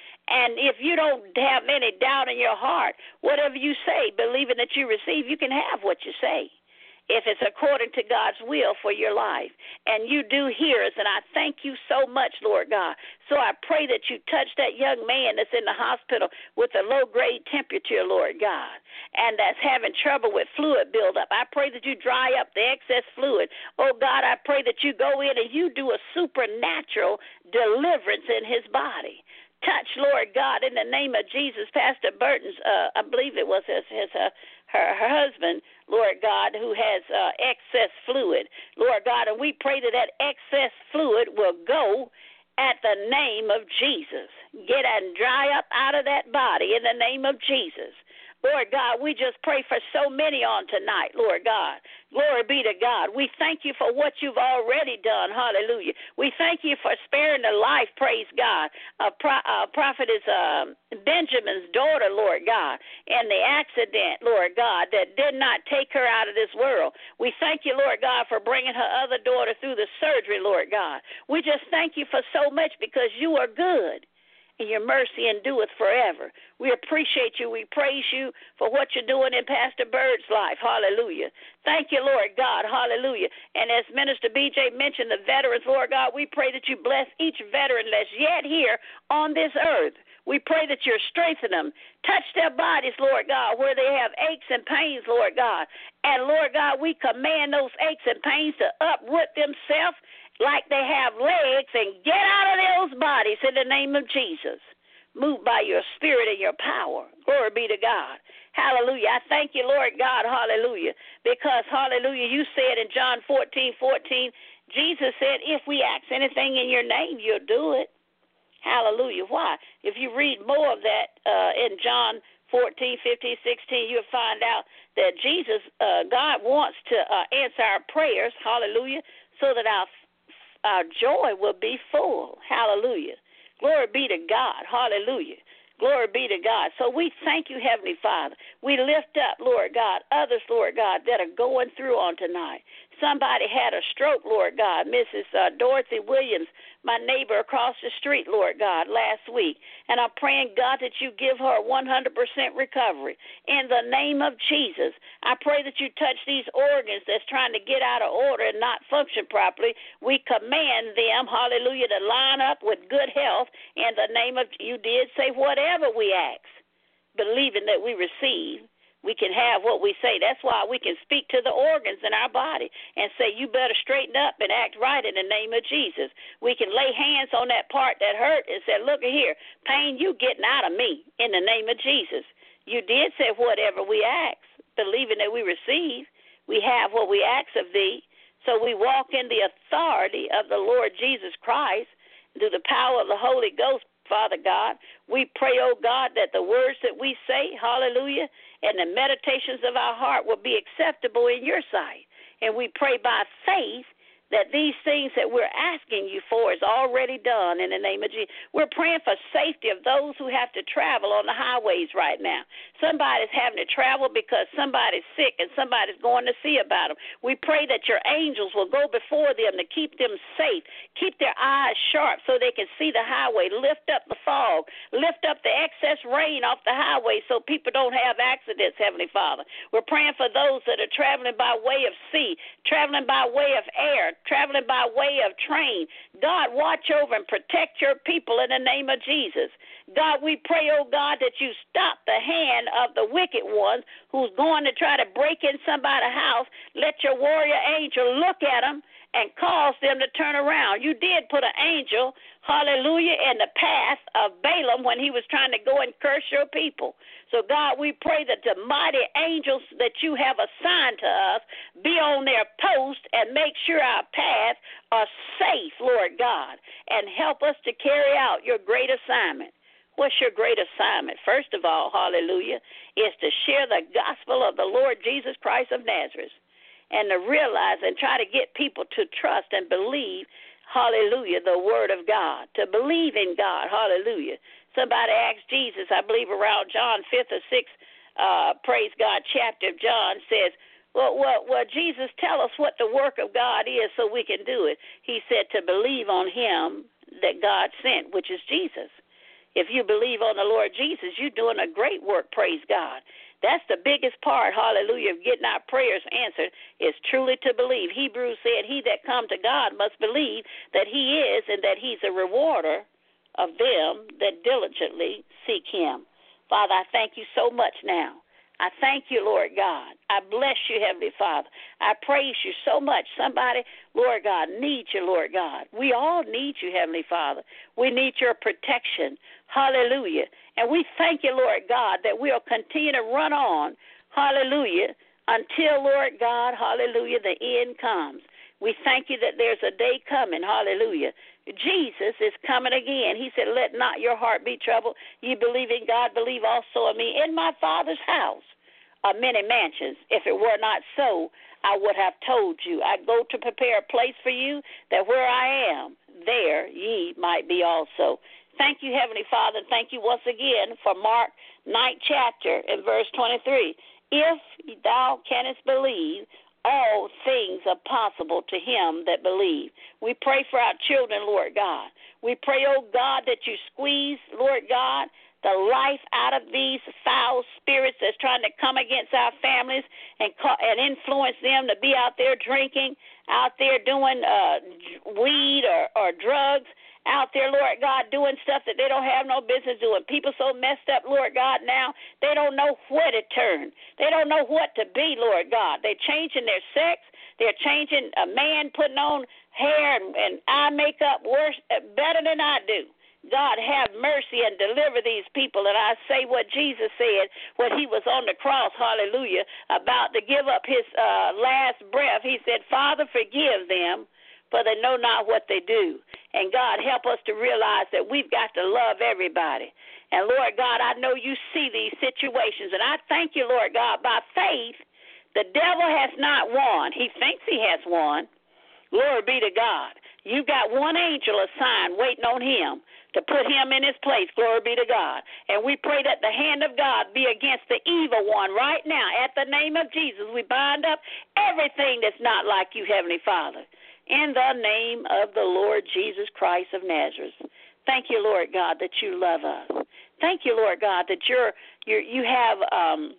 And if you don't have any doubt in your heart, whatever you say, believing that you receive, you can have what you say, if it's according to God's will for your life. And you do hear us, and I thank you so much, Lord God. So I pray that you touch that young man that's in the hospital with a low-grade temperature, Lord God, and that's having trouble with fluid buildup. I pray that you dry up the excess fluid. Oh, God, I pray that you go in and you do a supernatural deliverance in his body. Touch, Lord God, in the name of Jesus, Pastor Burton's, uh, I believe it was his, his uh, her, her husband, Lord God, who has uh, excess fluid, Lord God, and we pray that that excess fluid will go at the name of Jesus. Get and dry up out of that body in the name of Jesus. Lord God, we just pray for so many on tonight, Lord God. Glory be to God. We thank you for what you've already done. Hallelujah. We thank you for sparing the life, praise God. A pro- uh, prophetess uh, Benjamin's daughter, Lord God, and the accident, Lord God, that did not take her out of this world. We thank you, Lord God, for bringing her other daughter through the surgery, Lord God. We just thank you for so much because you are good. And your mercy endureth forever. We appreciate you. We praise you for what you're doing in Pastor Bird's life. Hallelujah. Thank you, Lord God. Hallelujah. And as Minister B J mentioned, the veterans, Lord God, we pray that you bless each veteran that's yet here on this earth. We pray that you strengthen them. Touch their bodies, Lord God, where they have aches and pains, Lord God. And, Lord God, we command those aches and pains to uproot themselves like they have legs and get out of those bodies in the name of Jesus. Move by your spirit and your power. Glory be to God. Hallelujah. I thank you, Lord God. Hallelujah. Because, hallelujah, you said in John fourteen fourteen, Jesus said, if we ask anything in your name, you'll do it. Hallelujah. Why? If you read more of that uh, in John fourteen, fifteen, sixteen, you'll find out that Jesus, uh, God wants to uh, answer our prayers, hallelujah, so that our our joy will be full. Hallelujah. Glory be to God. Hallelujah. Glory be to God. So we thank you, Heavenly Father. We lift up, Lord God, others, Lord God, that are going through on tonight. Somebody had a stroke, Lord God. Missus Uh, Dorothy Williams, my neighbor across the street, Lord God, last week. And I'm praying, God, that you give her one hundred percent recovery. In the name of Jesus, I pray that you touch these organs that's trying to get out of order and not function properly. We command them, hallelujah, to line up with good health in the name of, you did say whatever we ask, believing that we receive. We can have what we say. That's why we can speak to the organs in our body and say, you better straighten up and act right in the name of Jesus. We can lay hands on that part that hurt and say, look here, pain, you getting out of me in the name of Jesus. You did say whatever we ask, believing that we receive. We have what we ask of thee. So we walk in the authority of the Lord Jesus Christ through the power of the Holy Ghost, Father God. We pray, oh God, that the words that we say, hallelujah, and the meditations of our heart will be acceptable in your sight. And we pray by faith that these things that we're asking you for is already done in the name of Jesus. We're praying for safety of those who have to travel on the highways right now. Somebody's having to travel because somebody's sick and somebody's going to see about them. We pray that your angels will go before them to keep them safe, keep their eyes sharp so they can see the highway, lift up the fog, lift up the excess rain off the highway so people don't have accidents, Heavenly Father. We're praying for those that are traveling by way of sea, traveling by way of air, traveling by way of train. God, watch over and protect your people in the name of Jesus. God, we pray, oh God, that you stop the hand of the wicked ones who's going to try to break in somebody's house. Let your warrior angel look at them and cause them to turn around. You did put an angel, hallelujah, in the path of Balaam when he was trying to go and curse your people. So, God, we pray that the mighty angels that you have assigned to us be on their post and make sure our paths are safe, Lord God, and help us to carry out your great assignment. What's your great assignment? First of all, hallelujah, is to share the gospel of the Lord Jesus Christ of Nazareth and to realize and try to get people to trust and believe, hallelujah, the word of God, to believe in God, hallelujah. Somebody asked Jesus, I believe around John fifth or sixth, uh, praise God, chapter of John says, well, well, well, Jesus, tell us what the work of God is so we can do it. He said to believe on him that God sent, which is Jesus. If you believe on the Lord Jesus, you're doing a great work, praise God. That's the biggest part, hallelujah, of getting our prayers answered is truly to believe. Hebrews said, he that come to God must believe that he is and that he's a rewarder of them that diligently seek him. Father, I thank you so much now. I thank you, Lord God. I bless you, Heavenly Father. I praise you so much. Somebody, Lord God, needs you, Lord God. We all need you, Heavenly Father. We need your protection. Hallelujah. And we thank you, Lord God, that we'll continue to run on, hallelujah, until, Lord God, hallelujah, the end comes. We thank you that there's a day coming, hallelujah. Jesus is coming again. He said, let not your heart be troubled. You believe in God, believe also in me. In my Father's house are many mansions. If it were not so, I would have told you. I go to prepare a place for you, that where I am, there ye might be also. Thank you, Heavenly Father. Thank you once again for Mark ninth chapter in verse twenty-three. If thou canst believe, all things are possible to him that believe. We pray for our children, Lord God. We pray, oh God, that you squeeze, Lord God, the life out of these foul spirits that's trying to come against our families and and influence them to be out there drinking, out there doing uh, weed or, or drugs, out there, Lord God, doing stuff that they don't have no business doing. People so messed up, Lord God, now they don't know where to turn. They don't know what to be, Lord God. They're changing their sex. They're changing a man putting on hair and, and eye makeup worse, better than I do. God, have mercy and deliver these people. And I say what Jesus said when he was on the cross, hallelujah, about to give up his uh, last breath. He said, Father, forgive them, for they know not what they do. And, God, help us to realize that we've got to love everybody. And, Lord God, I know you see these situations. And I thank you, Lord God, by faith, the devil has not won. He thinks he has won. Glory be to God. You've got one angel assigned waiting on him to put him in his place. Glory be to God. And we pray that the hand of God be against the evil one right now. At the name of Jesus, we bind up everything that's not like you, Heavenly Father. In the name of the Lord Jesus Christ of Nazareth. Thank you, Lord God, that you love us. Thank you, Lord God, that you're, you're you have um,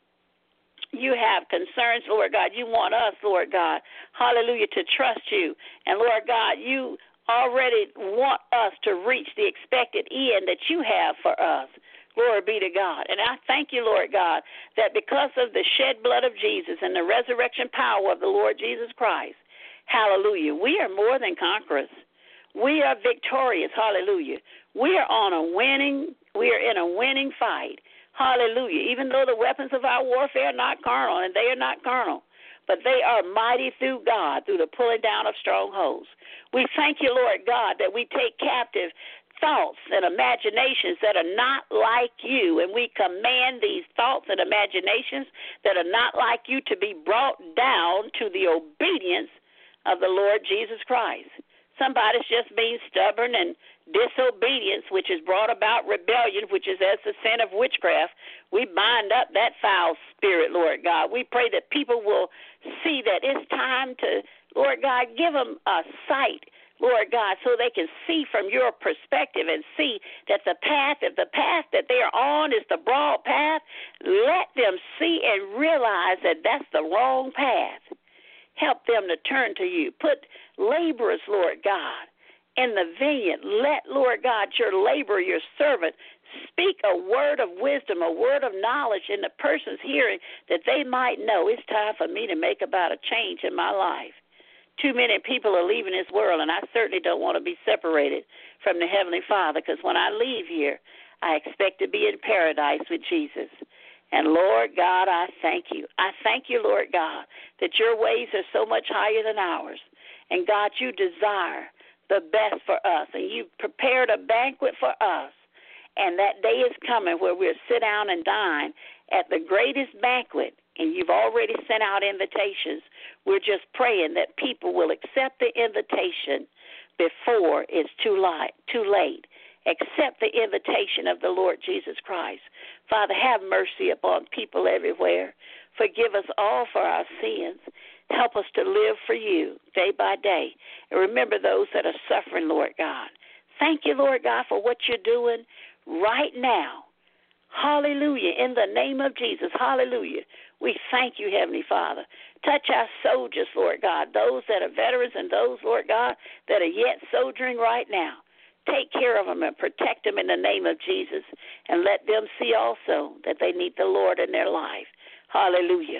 you have concerns, Lord God. You want us, Lord God, hallelujah, to trust you. And, Lord God, you already want us to reach the expected end that you have for us. Glory be to God. And I thank you, Lord God, that because of the shed blood of Jesus and the resurrection power of the Lord Jesus Christ, hallelujah, we are more than conquerors. We are victorious, hallelujah. We are on a winning, we are in a winning fight, hallelujah, even though the weapons of our warfare are not carnal, and they are not carnal, but they are mighty through God, through the pulling down of strongholds. We thank you, Lord God, that we take captive thoughts and imaginations that are not like you, and we command these thoughts and imaginations that are not like you to be brought down to the obedience of the Lord Jesus Christ. Somebody's just being stubborn and disobedience, which has brought about rebellion, which is as the sin of witchcraft. We bind up that foul spirit, Lord God. We pray that people will see that it's time to, Lord God, give them a sight, Lord God, so they can see from your perspective and see that the path, if the path that they're on is the broad path, let them see and realize that that's the wrong path. Help them to turn to you. Put laborers, Lord God, in the vineyard. Let, Lord God, your laborer, your servant, speak a word of wisdom, a word of knowledge in the person's hearing that they might know it's time for me to make about a change in my life. Too many people are leaving this world, and I certainly don't want to be separated from the Heavenly Father, because when I leave here, I expect to be in paradise with Jesus. And, Lord God, I thank you. I thank you, Lord God, that your ways are so much higher than ours. And, God, you desire the best for us. And you've prepared a banquet for us. And that day is coming where we'll sit down and dine at the greatest banquet. And you've already sent out invitations. We're just praying that people will accept the invitation before it's too late. Too late. Accept the invitation of the Lord Jesus Christ. Father, have mercy upon people everywhere. Forgive us all for our sins. Help us to live for you day by day. And remember those that are suffering, Lord God. Thank you, Lord God, for what you're doing right now. Hallelujah. In the name of Jesus. Hallelujah. We thank you, Heavenly Father. Touch our soldiers, Lord God, those that are veterans and those, Lord God, that are yet soldiering right now. Take care of them and protect them in the name of Jesus, and let them see also that they need the Lord in their life. Hallelujah.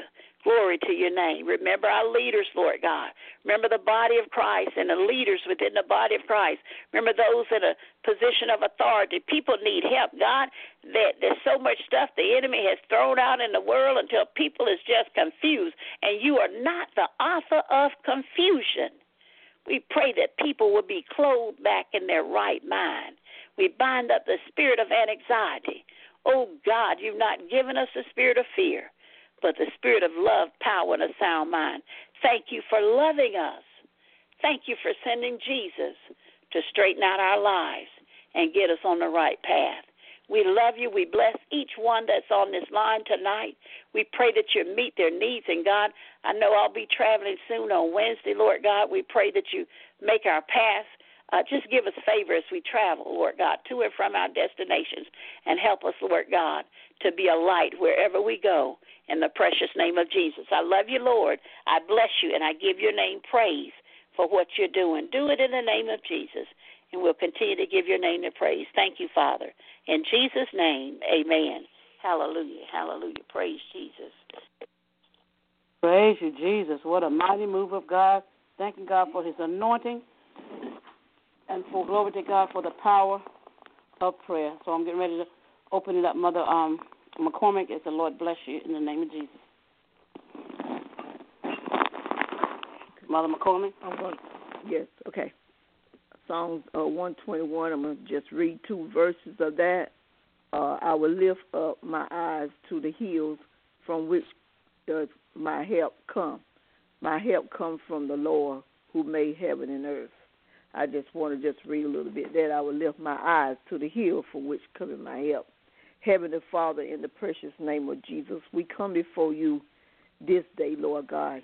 Glory to your name. Remember our leaders, Lord God. Remember the body of Christ and the leaders within the body of Christ. Remember those in a position of authority. People need help, God. That there's so much stuff the enemy has thrown out in the world until people is just confused. And you are not the author of confusion. We pray that people will be clothed back in their right mind. We bind up the spirit of anxiety. Oh, God, you've not given us the spirit of fear, but the spirit of love, power, and a sound mind. Thank you for loving us. Thank you for sending Jesus to straighten out our lives and get us on the right path. We love you. We bless each one that's on this line tonight. We pray that you meet their needs. And, God, I know I'll be traveling soon on Wednesday, Lord God. We pray that you make our path. Uh, just give us favor as we travel, Lord God, to and from our destinations. And help us, Lord God, to be a light wherever we go. In the precious name of Jesus. I love you, Lord. I bless you, and I give your name praise for what you're doing. Do it in the name of Jesus, and we'll continue to give your name the praise. Thank you, Father. In Jesus' name, amen. Hallelujah. Hallelujah. Praise Jesus. Praise you, Jesus. What a mighty move of God. Thanking God for his anointing, and for glory to God for the power of prayer. So I'm getting ready to open it up, Mother um, McCormick, as the Lord bless you in the name of Jesus. Mother McCormick? I'm going, yes, okay. Psalms uh, one twenty-one, I'm going to just read two verses of that. Uh, I will lift up my eyes to the hills from which does my help come. My help comes from the Lord who made heaven and earth. I just want to just read a little bit that I will lift my eyes to the hill from which cometh my help. Heavenly Father, in the precious name of Jesus, we come before you this day, Lord God.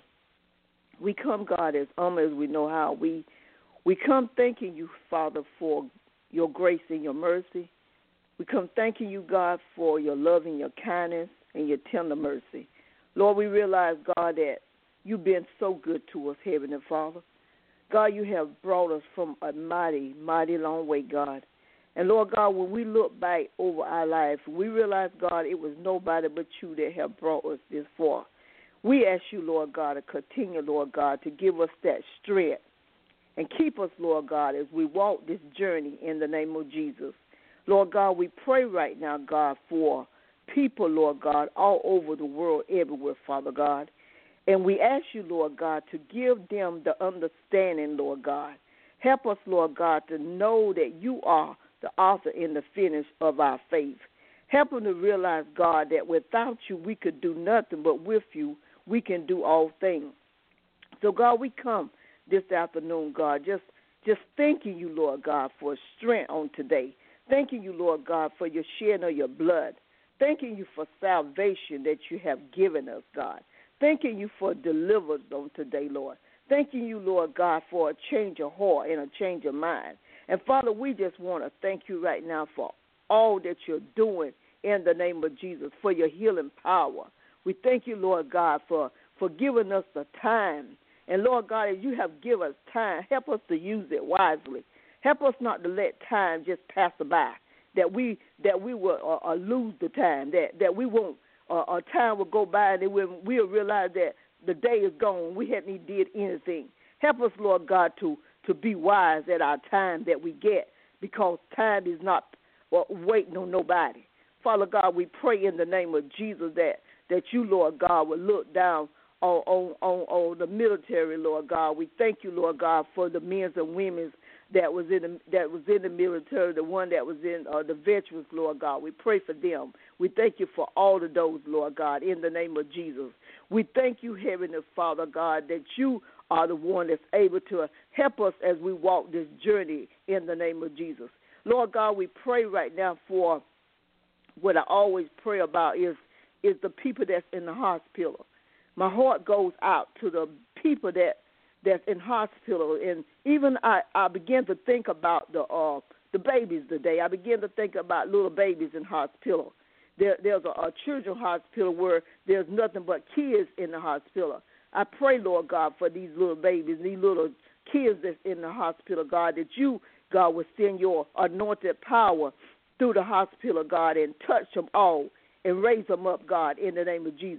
We come, God, as humble as we know how. We we come thanking you, Father, for your grace and your mercy. We come thanking you, God, for your love and your kindness and your tender mercy. Lord, we realize, God, that you've been so good to us, Heavenly Father. God, you have brought us from a mighty, mighty long way, God. And, Lord God, when we look back over our life, we realize, God, it was nobody but you that have brought us this far. We ask you, Lord God, to continue, Lord God, to give us that strength and keep us, Lord God, as we walk this journey in the name of Jesus. Lord God, we pray right now, God, for people, Lord God, all over the world, everywhere, Father God. And we ask you, Lord God, to give them the understanding, Lord God. Help us, Lord God, to know that you are the author and the finish of our faith. Help them to realize, God, that without you we could do nothing, but with you we can do all things. So, God, we come this afternoon, God, just, just thanking you, Lord God, for strength on today. Thanking you, Lord God, for your shedding of your blood. Thanking you for salvation that you have given us, God. Thanking you for deliverance on today, Lord. Thanking you, Lord God, for a change of heart and a change of mind. And, Father, we just want to thank you right now for all that you're doing in the name of Jesus, for your healing power. We thank you, Lord God, for, for giving us the time. And, Lord God, as you have given us time, help us to use it wisely. Help us not to let time just pass by, that we that we will uh, uh, lose the time, that, that we won't, uh, our time will go by and we'll, we'll realize that the day is gone. We haven't even did anything. Help us, Lord God, to, to be wise at our time that we get, because time is not uh, waiting on nobody. Father God, we pray in the name of Jesus that, that you, Lord God, will look down on, on, on, on the military, Lord God. We thank you, Lord God, for the men and women that was in the, that was in the military, the one that was in uh, the veterans, Lord God. We pray for them. We thank you for all of those, Lord God, in the name of Jesus. We thank you, Heavenly Father God, that you are the one that's able to help us as we walk this journey in the name of Jesus. Lord God, we pray right now for what I always pray about is, is the people that's in the hospital. My heart goes out to the people that that's in hospital, and even I, I begin to think about the uh, the babies today. I begin to think about little babies in hospital. There, there's a, a children's hospital where there's nothing but kids in the hospital. I pray, Lord God, for these little babies, these little kids that's in the hospital, God, that you, God, will send your anointed power through the hospital, God, and touch them all and raise them up, God, in the name of Jesus.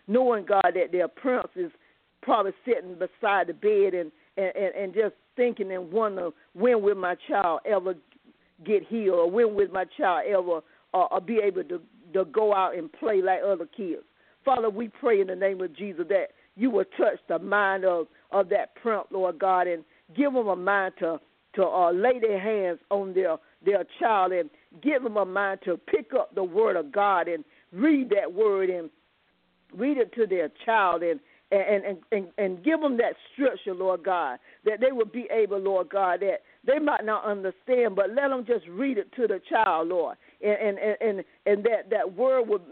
knowing, God, that their parents is probably sitting beside the bed and, and, and, and just thinking and wondering, when will my child ever get healed, or when will my child ever uh, be able to, to go out and play like other kids. Father, we pray in the name of Jesus that you will touch the mind of, of that parent, Lord God, and give them a mind to, to uh, lay their hands on their, their child and give them a mind to pick up the word of God and read that word and read it to their child and And, and, and, and give them that structure, Lord God, that they will be able, Lord God, that they might not understand, but let them just read it to the child, Lord, and and, and, and that, that word will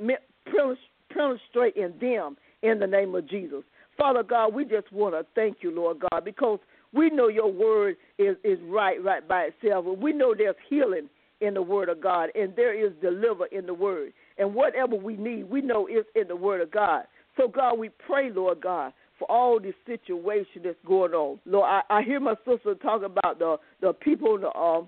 penetrate in them in the name of Jesus. Father God, we just want to thank you, Lord God, because we know your word is, is right, right by itself. We know there's healing in the word of God, and there is deliver in the word. And whatever we need, we know is in the word of God. So, God, we pray, Lord God, for all this situation that's going on. Lord, I, I hear my sister talk about the, the people on the, uh,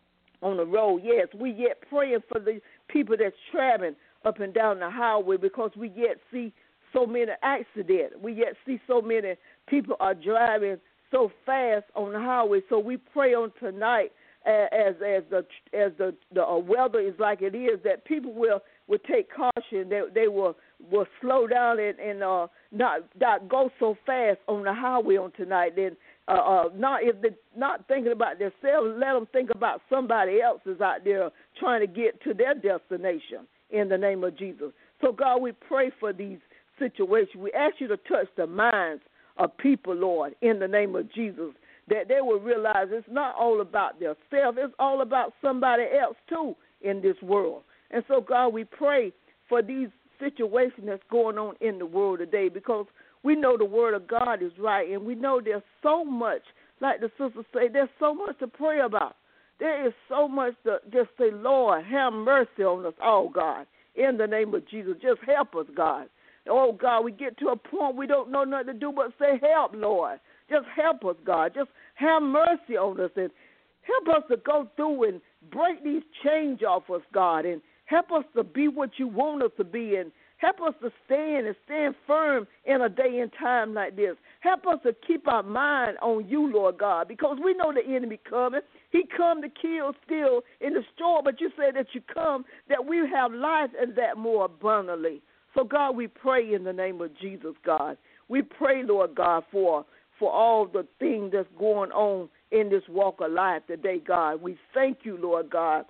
on the road. Yes, we yet praying for the people that's traveling up and down the highway because we yet see so many accidents. We yet see so many people are driving so fast on the highway. So we pray on tonight as as the as the, the uh, weather is like it is, that people will, will take caution. They they will will slow down and, and uh, not not go so fast on the highway on tonight. Then uh, uh, not if they not thinking about themselves, let them think about somebody else is out there trying to get to their destination in the name of Jesus. So God, we pray for these situations. We ask you to touch the minds of people, Lord, in the name of Jesus, that they will realize it's not all about themselves, it's all about somebody else too in this world. And so, God, we pray for these situations that's going on in the world today, because we know the word of God is right, and we know there's so much, like the sisters say, there's so much to pray about. There is so much to just say, Lord, have mercy on us all, God, in the name of Jesus. Just help us, God. Oh, God, we get to a point we don't know nothing to do but say, help, Lord. Just help us, God. Just have mercy on us and help us to go through and break these chains off us, God, and help us to be what you want us to be, and help us to stand and stand firm in a day and time like this. Help us to keep our mind on you, Lord God, because we know the enemy coming. He come to kill, steal, and destroy, but you said that you come that we have life and that more abundantly. So, God, we pray in the name of Jesus, God. We pray, Lord God, for for all the things that's going on in this walk of life today, God. We thank you, Lord God.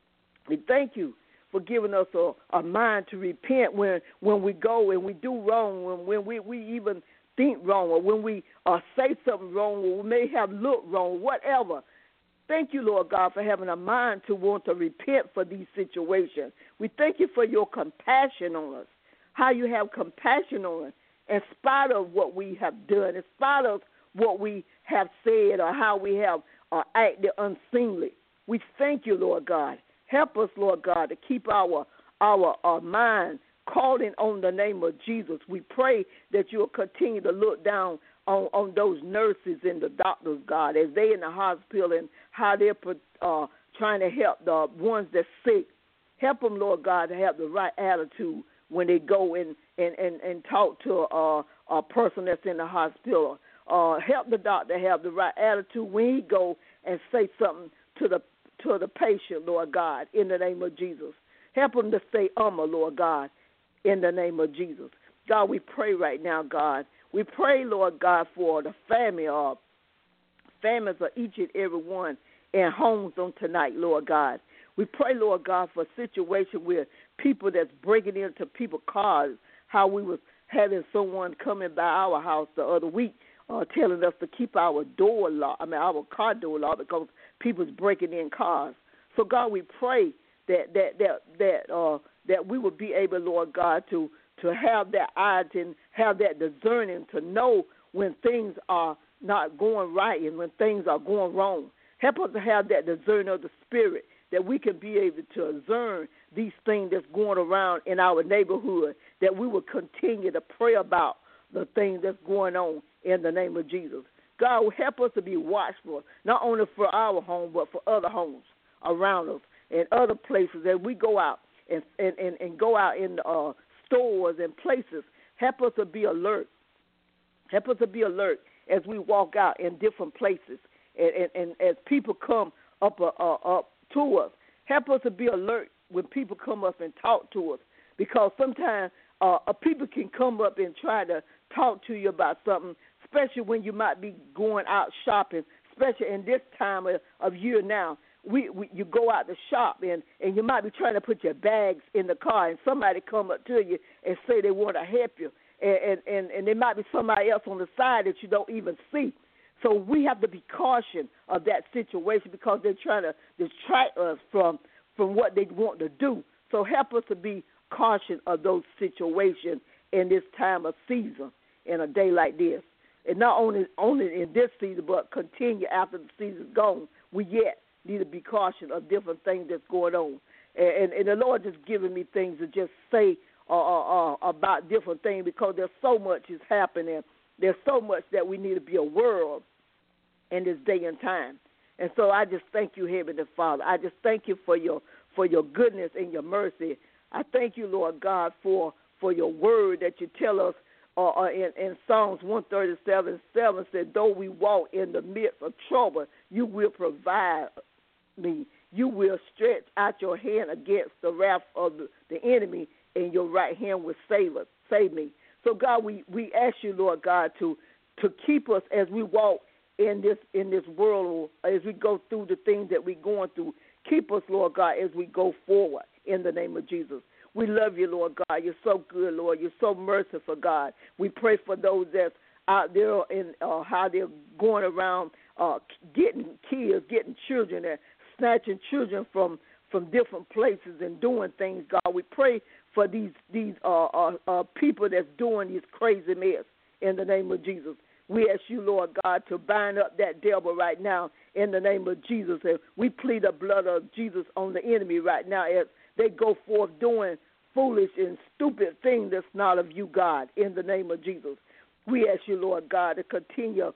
We thank you for giving us a, a mind to repent when, when we go and we do wrong, when, when we, we even think wrong, or when we uh, say something wrong, or we may have looked wrong, whatever. Thank you, Lord God, for having a mind to want to repent for these situations. We thank you for your compassion on us, how you have compassion on us, in spite of what we have done, in spite of what we have said or how we have uh, acted unseemly. We thank you, Lord God. Help us, Lord God, to keep our, our, our mind calling on the name of Jesus. We pray that you will continue to look down on, on those nurses and the doctors, God, as they in the hospital and how they're uh, trying to help the ones that's sick. Help them, Lord God, to have the right attitude when they go in and, and, and talk to a, a person that's in the hospital. Uh, help the doctor have the right attitude when he go and say something to the to the patient, Lord God, in the name of Jesus. Help him to stay humble, Lord God, in the name of Jesus. God, we pray right now, God. We pray, Lord God, for the family of families of each and every one in homes on tonight, Lord God. We pray, Lord God, for a situation where people that's breaking into people's cars, how we was having someone coming by our house the other week uh, telling us to keep our door locked, I mean, our car door locked because people's breaking in cars. So, God, we pray that that that that uh, that we would be able, Lord God, to, to have that eye and have that discerning to know when things are not going right and when things are going wrong. Help us to have that discerning of the Spirit, that we can be able to discern these things that's going around in our neighborhood, that we will continue to pray about the things that's going on in the name of Jesus. God, will help us to be watchful, not only for our home, but for other homes around us and other places that we go out and and, and, and go out in uh, stores and places. help us to be alert. Help us to be alert as we walk out in different places and, and, and as people come up, uh, up to us. Help us to be alert when people come up and talk to us, because sometimes uh, people can come up and try to talk to you about something, especially when you might be going out shopping, especially in this time of, of year now. We, we you go out to shop and, and you might be trying to put your bags in the car, and somebody come up to you and say they want to help you, and, and, and there might be somebody else on the side that you don't even see. So we have to be cautious of that situation, because they're trying to distract us from, from what they want to do. So help us to be cautious of those situations in this time of season, in a day like this. And not only only in this season, but continue after the season's gone. We yet need to be cautious of different things that's going on. And, and, and the Lord just giving me things to just say uh, uh, uh, about different things, because there's so much is happening. There's so much that we need to be aware of in this day and time. And so I just thank you, Heavenly Father. I just thank you for your for your goodness and your mercy. I thank you, Lord God, for, for your word that you tell us uh, uh, in, in Psalms one thirty-seven, seven said, though we walk in the midst of trouble, you will provide me. You will stretch out your hand against the wrath of the, the enemy, and your right hand will save us, save me. So, God, we, we ask you, Lord God, to to keep us as we walk in this in this world, as we go through the things that we're going through. Keep us, Lord God, as we go forward in the name of Jesus. We love you, Lord God. You're so good, Lord. You're so merciful, God. We pray for those that's out there in uh, how they're going around uh, getting kids, getting children, and snatching children from, from different places and doing things, God. We pray for these these uh, uh, uh, people that's doing these crazy mess in the name of Jesus. We ask you, Lord God, to bind up that devil right now in the name of Jesus. And we plead the blood of Jesus on the enemy right now as they go forth doing foolish and stupid things that's not of you, God, in the name of Jesus. We ask you, Lord God, to continue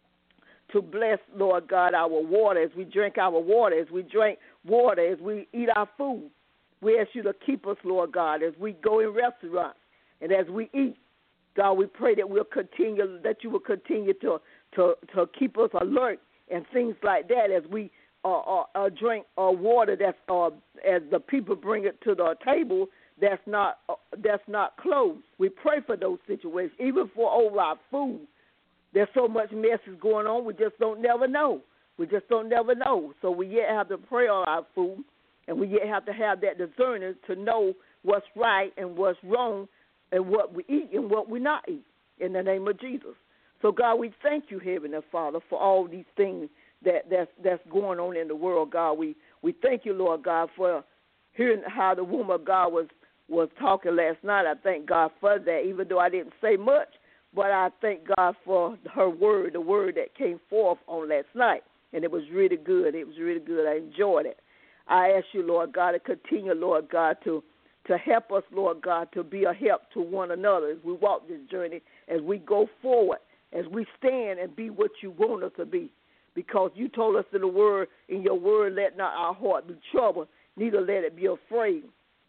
to bless, Lord God, our water as we drink our water, as we drink water, as we eat our food. We ask you to keep us, Lord God, as we go in restaurants and as we eat. God, we pray that we'll continue, that you will continue to to, to keep us alert and things like that as we uh, uh, uh, drink uh, water that's uh, as the people bring it to the table that's not uh, that's not closed. We pray for those situations, even for over our food. There's so much mess is going on. We just don't never know. We just don't never know. So we yet have to pray on our food, and we yet have to have that discernment to know what's right and what's wrong, and what we eat and what we not eat, in the name of Jesus. So, God, we thank you, Heavenly Father, for all these things that, that's, that's going on in the world, God. We, we thank you, Lord God, for hearing how the woman of God was, was talking last night. I thank God for that, even though I didn't say much, but I thank God for her word, the word that came forth on last night, and it was really good. It was really good. I enjoyed it. I ask you, Lord God, to continue, Lord God, to to help us, Lord God, to be a help to one another as we walk this journey, as we go forward, as we stand and be what you want us to be. Because you told us in the word, in your word, let not our heart be troubled, neither let it be afraid.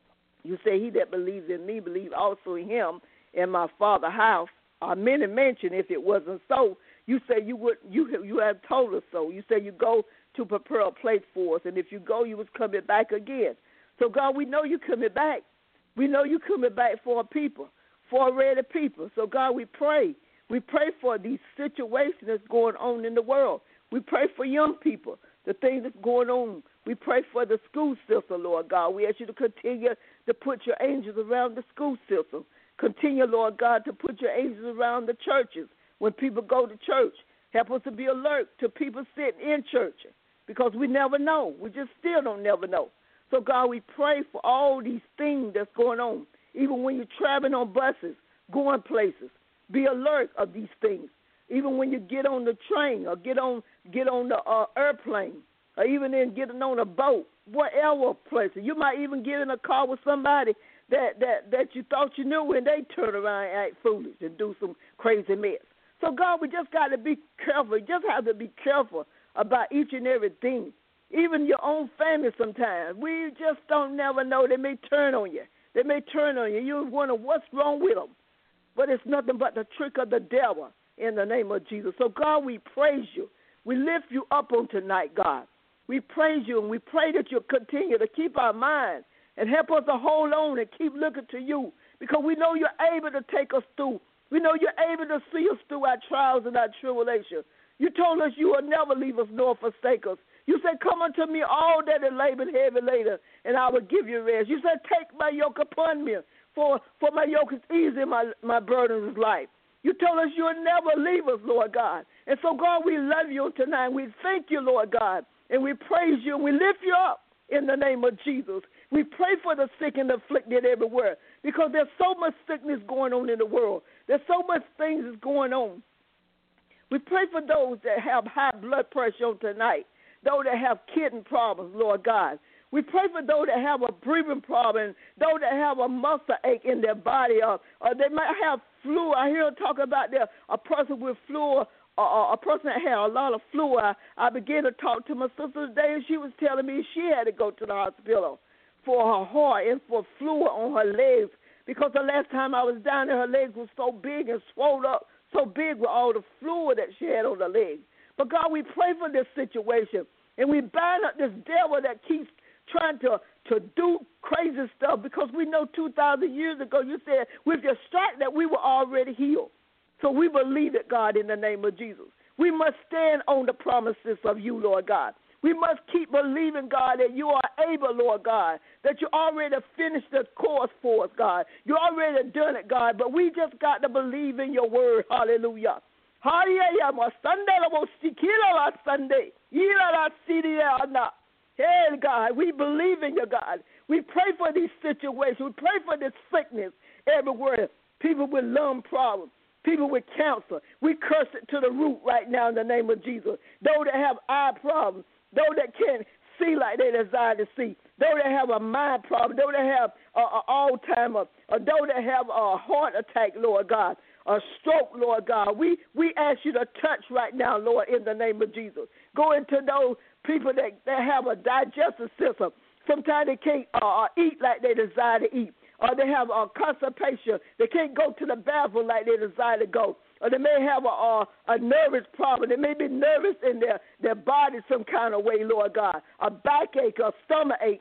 You say, he that believes in me, believe also in him, in my Father's house are many mansions. If it wasn't so, you say you would you you have told us so. You say you go to prepare a place for us, and if you go, you was coming back again. So, God, we know you're coming back. We know you're coming back for a people, for a ready people. So, God, we pray. We pray for these situations that's going on in the world. We pray for young people, the things that's going on. We pray for the school system, Lord God. We ask you to continue to put your angels around the school system. Continue, Lord God, to put your angels around the churches when people go to church. Help us to be alert to people sitting in church, because we never know. We just still don't never know. So, God, we pray for all these things that's going on. Even when you're traveling on buses, going places, be alert of these things. Even when you get on the train or get on get on the uh, airplane, or even in getting on a boat, whatever places. You might even get in a car with somebody that, that, that you thought you knew, and they turn around and act foolish and do some crazy mess. So, God, we just got to be careful. We just have to be careful about each and every thing. Even your own family sometimes. We just don't never know. They may turn on you. They may turn on you. You wonder what's wrong with them. but it's nothing but the trick of the devil in the name of Jesus. So, God, we praise you. We lift you up on tonight, God. We praise you, and we pray that you'll continue to keep our mind and help us to hold on and keep looking to you, because we know you're able to take us through. We know you're able to see us through our trials and our tribulations. You told us you will never leave us nor forsake us. You said, come unto me all that are labored heavy laden, and I will give you rest. You said, take my yoke upon me, for, for my yoke is easy and my, my burden is light. You told us you will never leave us, Lord God. And so, God, we love you tonight. We thank you, Lord God, and we praise you, and we lift you up in the name of Jesus. We pray for the sick and afflicted everywhere, because there's so much sickness going on in the world. There's so much things that's going on. We pray for those that have high blood pressure on tonight, those that have kidney problems, Lord God. We pray for those that have a breathing problem, those that have a muscle ache in their body, or, or they might have flu. I hear talk about there, a person with flu, or a person that had a lot of flu. I, I began to talk to my sister today, and she was telling me she had to go to the hospital for her heart and for fluid on her legs, because the last time I was down there, her legs were so big and swelled up, so big with all the fluid that she had on her legs. But, God, we pray for this situation, and we bind up this devil that keeps trying to, to do crazy stuff, because we know two thousand years ago you said with your strike that we were already healed. So we believe it, God, in the name of Jesus. We must stand on the promises of you, Lord God. We must keep believing, God, that you are able, Lord God, that you already finished the course for us, God. You already done it, God, but we just got to believe in your word. Hallelujah. Hey, God, we believe in you, God. We pray for these situations. We pray for this sickness everywhere. People with lung problems, people with cancer. We curse it to the root right now in the name of Jesus. Those that have eye problems, those that can't see like they desire to see, those that have a mind problem, those that have an Alzheimer's, or those that have a heart attack, Lord God, a stroke, Lord God. We, we ask you to touch right now, Lord, in the name of Jesus. Go into those people that, that have a digestive system. Sometimes they can't uh, eat like they desire to eat, or they have a constipation. They can't go to the bathroom like they desire to go, or they may have a, a, a nervous problem. They may be nervous in their, their body some kind of way, Lord God, a backache, a stomach ache,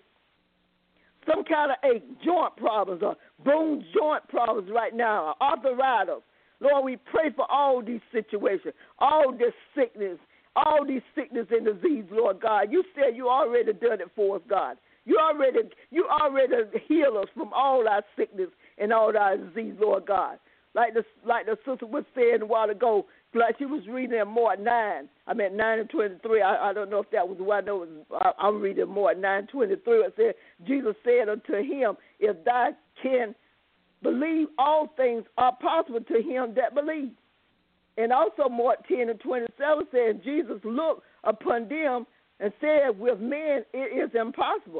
some kind of ache, joint problems, or bone joint problems right now, or arthritis. Lord, we pray for all these situations, all this sickness, all these sickness and disease, Lord God. You said you already done it for us, God. You already, you already heal us from all our sickness and all our disease, Lord God. Like the like the sister was saying a while ago, like she was reading in Mark nine. I mean nine and twenty three. I, I don't know if that was what I know. It was, I, I'm reading Mark nine twenty three. It said Jesus said unto him, "If thou can believe, all things are possible to him that believe." And also Mark ten and twenty-seven said, Jesus looked upon them and said, with men it is impossible,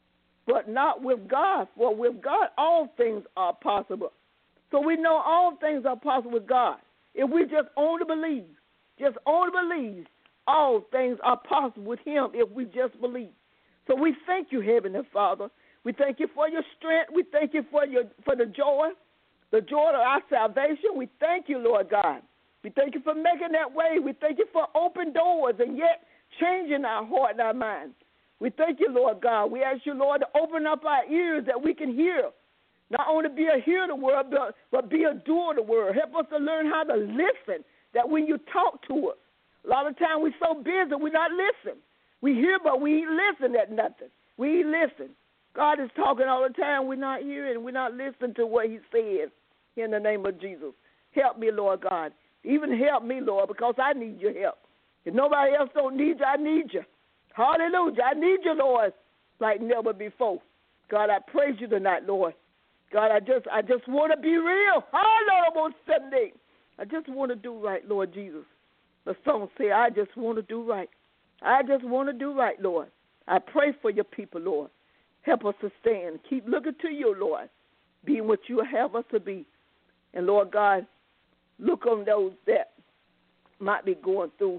but not with God, for with God all things are possible. So we know all things are possible with God. If we just only believe, just only believe, all things are possible with him if we just believe. So we thank you, Heavenly Father. We thank you for your strength. We thank you for your for the joy, the joy of our salvation. We thank you, Lord God. We thank you for making that way. We thank you for open doors and yet changing our heart and our mind. We thank you, Lord God. We ask you, Lord, to open up our ears that we can hear. Not only be a hearer of the word, but, but be a doer of the word. Help us to learn how to listen, that when you talk to us, a lot of times we're so busy we're not listening. We hear, but we ain't listen at nothing. We ain't listen. God is talking all the time. We're not hearing. We're not listening to what he's saying in the name of Jesus. Help me, Lord God. Even help me, Lord, because I need your help. If nobody else don't need you, I need you. Hallelujah. I need you, Lord, like never before. God, I praise you tonight, Lord. God, I just I just want to be real. Hallelujah. I just want to do right, Lord Jesus. The song say, I just want to do right. I just want to do right, Lord. I pray for your people, Lord. Help us to stand. Keep looking to you, Lord, being what you have us to be. And, Lord God, look on those that might be going through.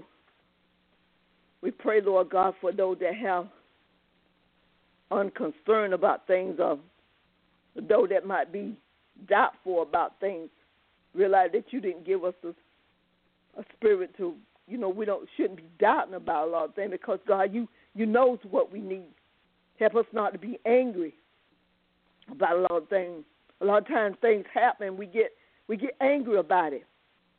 We pray, Lord God, for those that have unconcerned about things, or those that might be doubtful about things. realize that you didn't give us a, a spirit to, you know, we don't shouldn't be doubting about a lot of things because, God, you, you knows what we need. Help us not to be angry about a lot of things. A lot of times things happen and we get, we get angry about it.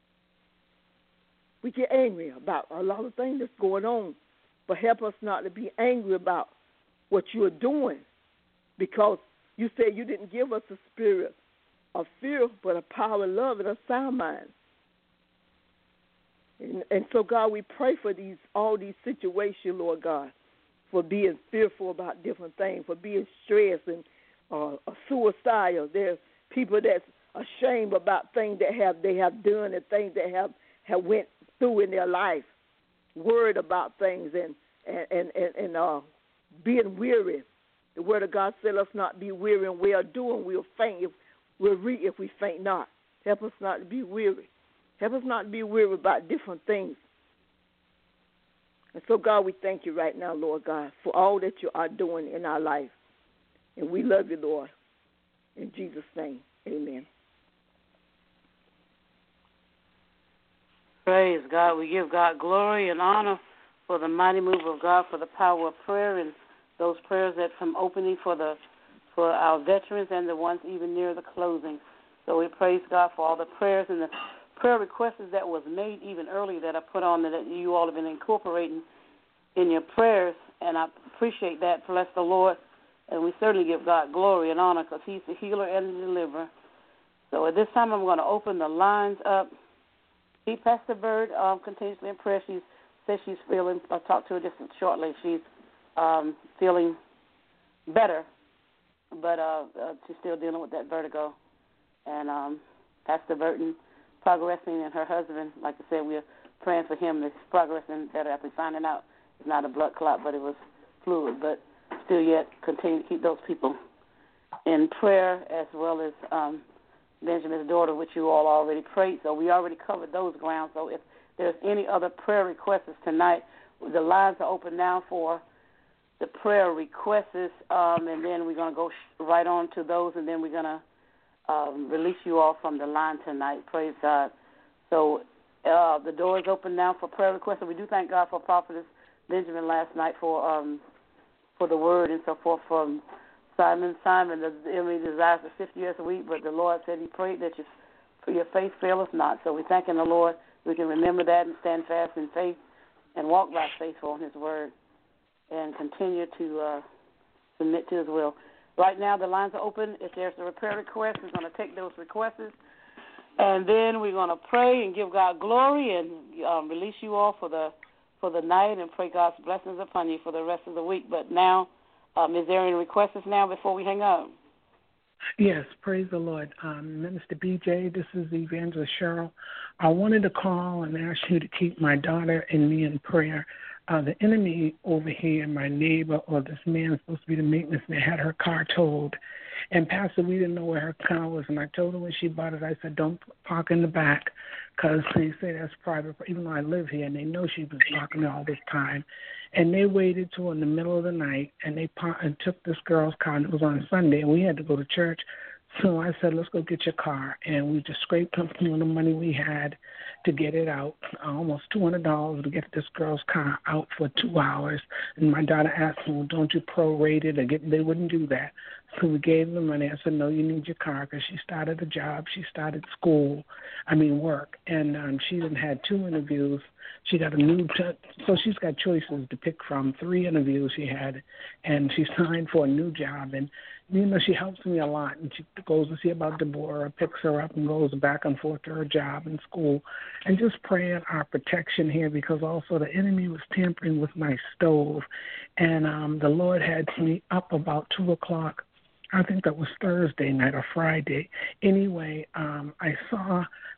We get angry about a lot of things that's going on. But help us not to be angry about what you're doing because you said you didn't give us a spirit of fear, but a power, love, and a sound mind. And, and so, God, we pray for these all these situations, Lord God, for being fearful about different things, for being stressed and uh, suicidal. There's people that's ashamed about things that have they have done and things that have, have went through in their life, worried about things and and and, and, and uh, being weary. The Word of God said, "Let's not be weary and well doing. We'll faint if we'll read if we faint not." Help us not to be weary. Help us not to be weary about different things. And so, God, we thank you right now, Lord God, for all that you are doing in our life. And we love you, Lord. In Jesus' name, amen. Praise God. We give God glory and honor for the mighty move of God, for the power of prayer and those prayers that from opening for the for our veterans and the ones even near the closing. So we praise God for all the prayers and the prayer requests that was made even earlier that I put on that you all have been incorporating in your prayers, and I appreciate that. Bless the Lord, and we certainly give God glory and honor because he's the healer and the deliverer. So at this time I'm going to open the lines up. Keep Pastor Bird um, continuously in prayer. She says she's feeling, I'll talk to her just shortly, she's um, feeling better, but uh, uh, she's still dealing with that vertigo. And um, Pastor Burton progressing, and her husband, like I said, we're praying for him. He's progressing better after finding out it's not a blood clot, but it was fluid. But still yet continue to keep those people in prayer, as well as um, Benjamin's daughter, which you all already prayed. So we already covered those grounds. So if there's any other prayer requests tonight, the lines are open now for the prayer requests, um, and then we're going to go sh- right on to those, and then we're going to um, release you all from the line tonight. Praise God. So uh, the door is open now for prayer requests, and we do thank God for Prophetess Benjamin last night for um, for the word and so forth from Simon. Simon, the enemy desires for fifty years a week, but the Lord said he prayed that you, for your faith faileth not. So we're thanking the Lord. We can remember that and stand fast in faith and walk by faith on his word and continue to uh, submit to his will. Right now the lines are open. If there's a prayer request, we're going to take those requests. And then we're going to pray and give God glory and um, release you all for the for the night and pray God's blessings upon you for the rest of the week. But now, um, is there any requests now before we hang up? Yes, praise the Lord. Um, Minister B J, this is Evangelist Cheryl. I wanted to call and ask you to keep my daughter and me in prayer. Uh, the enemy over here, my neighbor, or this man supposed to be the maintenance man, had her car towed. And, Pastor, we didn't know where her car was. And I told her when she bought it, I said, don't park in the back because they say that's private, even though I live here, and they know she was parking there all this time. And they waited till in the middle of the night, and they par- and took this girl's car, and it was on Sunday, and we had to go to church. So I said, let's go get your car. And we just scraped up some of the money we had to get it out, almost two hundred dollars to get this girl's car out for two hours. And my daughter asked me, well, don't you prorate it? Or get, they wouldn't do that. So we gave them the money. I said, no, you need your car because she started a job. She started school, I mean work. And um, she done had two interviews. She got a new, t- so she's got choices to pick from, three interviews she had, and she signed for a new job. And, you know, she helps me a lot, and she goes to see about Deborah, picks her up and goes back and forth to her job and school. And just praying our protection here because also the enemy was tampering with my stove. And um, the Lord had me up about two o'clock. I think that was Thursday night or Friday. Anyway, um, I saw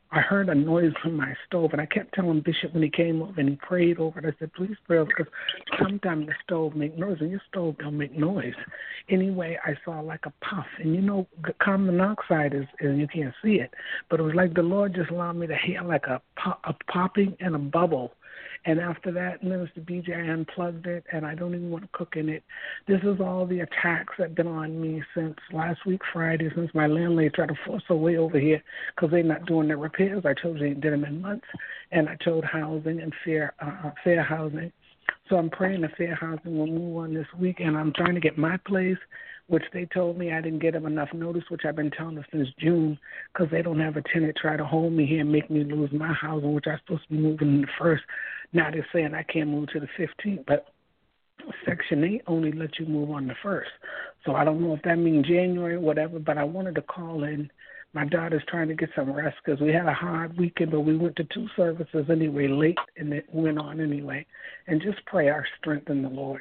I heard a noise from my stove, and I kept telling Bishop when he came over and he prayed over it, I said, please pray over it, because sometimes the stove make noise, and your stove don't make noise. Anyway, I saw like a puff, and you know, carbon monoxide is, is you can't see it, but it was like the Lord just allowed me to hear like a, pop, a popping and a bubble. And after that, Minister B J, I unplugged it, and I don't even want to cook in it. This is all the attacks that have been on me since last week, Friday, since my landlady tried to force her way over here because they're not doing their repairs. I told you they did them in months, and I told housing and fair, uh, fair housing. So I'm praying the fair housing will move on this week, and I'm trying to get my place, which they told me I didn't get them enough notice, which I've been telling them since June, because they don't have a tenant try to hold me here and make me lose my housing, which I'm supposed to be moving in the first. Now they're saying I can't move to the fifteenth, but Section eight only lets you move on the first. So I don't know if that means January or whatever, but I wanted to call in. My daughter's trying to get some rest because we had a hard weekend, but we went to two services anyway late, and it went on anyway. And just pray our strength in the Lord.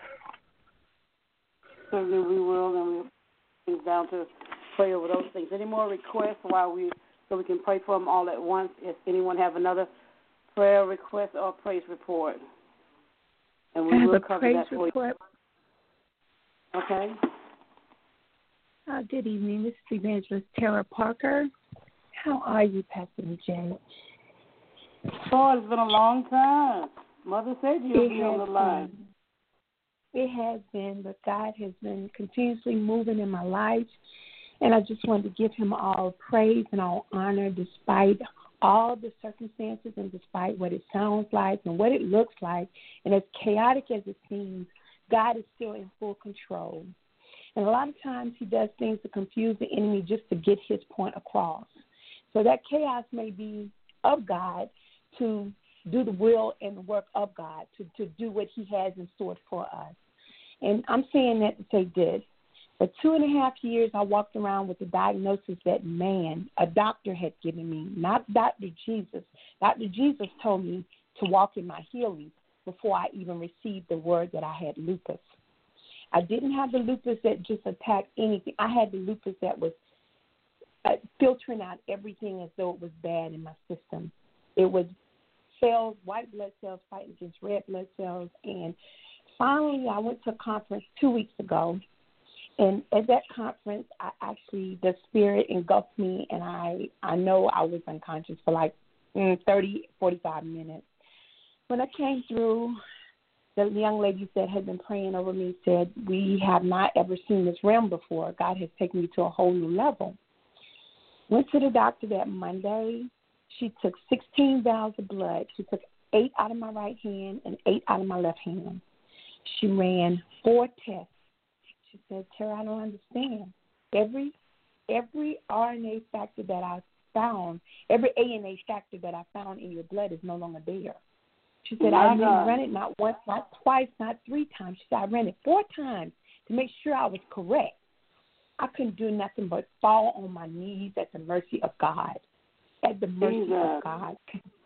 Certainly we will, and we'll things down to pray over those things. Any more requests while we, so we can pray for them all at once? If anyone have another prayer request or praise report, and we I have will a cover praise that for report. you. Okay. Uh, good evening. This is Evangelist Tara Parker. How are you, Pastor Jay? Oh, it's been a long time. Mother said you'll it be on the line. Been. It has been, but God has been continuously moving in my life, and I just wanted to give him all praise and all honor despite all the circumstances and despite what it sounds like and what it looks like. And as chaotic as it seems, God is still in full control. And a lot of times he does things to confuse the enemy just to get his point across. So that chaos may be of God to do the will and the work of God, to, to do what he has in store for us. And I'm saying that to say this. For two and a half years, I walked around with the diagnosis that man, a doctor, had given me, not Doctor Jesus. Doctor Jesus told me to walk in my healing before I even received the word that I had lupus. I didn't have the lupus that just attacked anything. I had the lupus that was uh, filtering out everything as though it was bad in my system. It was cells, white blood cells fighting against red blood cells. And finally, I went to a conference two weeks ago. And at that conference, I actually, the spirit engulfed me, and I, I know I was unconscious for like mm, thirty, forty-five minutes. When I came through, the young ladies that had been praying over me said, we have not ever seen this realm before. God has taken me to a whole new level. Went to the doctor that Monday. She took sixteen vials of blood. She took eight out of my right hand and eight out of my left hand. She ran four tests. She said, Tara, I don't understand. Every every R N A factor that I found, every A N A factor that I found in your blood is no longer there. She said, I didn't run it not once, not twice, not three times. She said, I ran it four times to make sure I was correct. I couldn't do nothing but fall on my knees at the mercy of God. At the mercy Jesus. of God.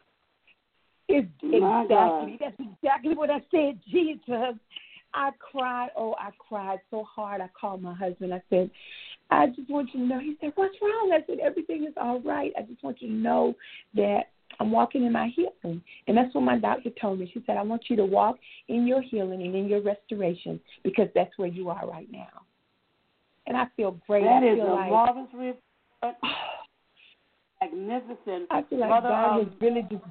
It's my exactly, God. that's exactly what I said, Jesus. I cried. Oh, I cried so hard. I called my husband. I said, I just want you to know. He said, what's wrong? I said, everything is all right. I just want you to know that I'm walking in my healing. And that's what my doctor told me. She said, I want you to walk in your healing and in your restoration because that's where you are right now. And I feel great. That I is feel a like, marvelous report. Magnificent. I feel like Mother, God um, has really just.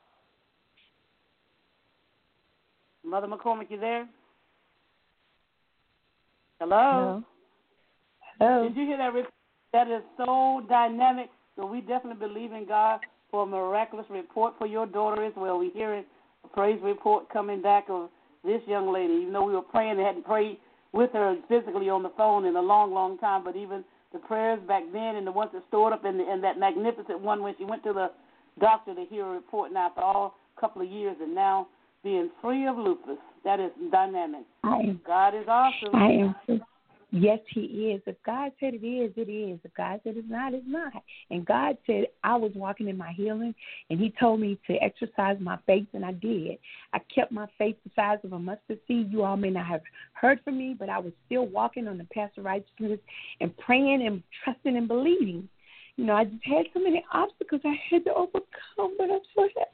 Mother McCormick, you there? Hello? Hello? Hello? Did you hear that report? That is so dynamic. So we definitely believe in God for a miraculous report for your daughter as well. We're hearing a praise report coming back of this young lady. Even though we were praying, they hadn't prayed with her physically on the phone in a long, long time, but even the prayers back then and the ones that stored up in, the, in that magnificent one when she went to the doctor to hear a report now after all a couple of years and now being free of lupus. That is dynamic. I am, God is awesome. I am. Yes, he is. If God said it is, it is. If God said it's not, it's not. And God said I was walking in my healing, and he told me to exercise my faith, and I did. I kept my faith the size of a mustard seed. You all may not have heard from me, but I was still walking on the path of righteousness and praying and trusting and believing. You know, I just had so many obstacles I had to overcome, but I'm so happy.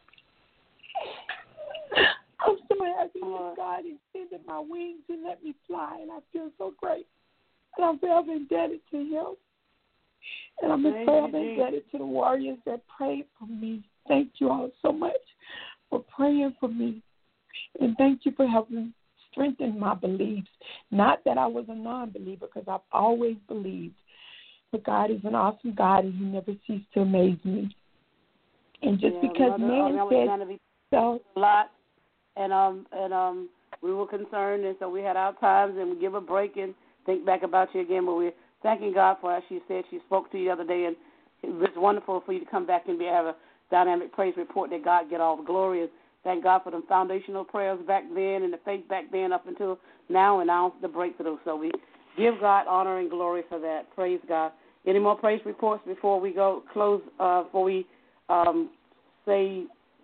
I'm so happy that God extended my wings and let me fly, and I feel so great. And I'm forever indebted to Him. And I'm forever indebted to the warriors that prayed for me. Thank you all so much for praying for me. And thank you for helping strengthen my beliefs. Not that I was a non-believer, because I've always believed. But God is an awesome God, and He never ceased to amaze me. And just yeah, because Mother, man said be so. A lot, and, um, and um, we were concerned, and so we had our times, and we give a break and think back about you again. But we're thanking God for, as she said, she spoke to you the other day, and it was wonderful for you to come back and be have a dynamic praise report that God get all the glory. And thank God for them foundational prayers back then and the faith back then up until now, and now the breakthrough. So we give God honor and glory for that. Praise God. Any more praise reports before we go close, uh, before we um, say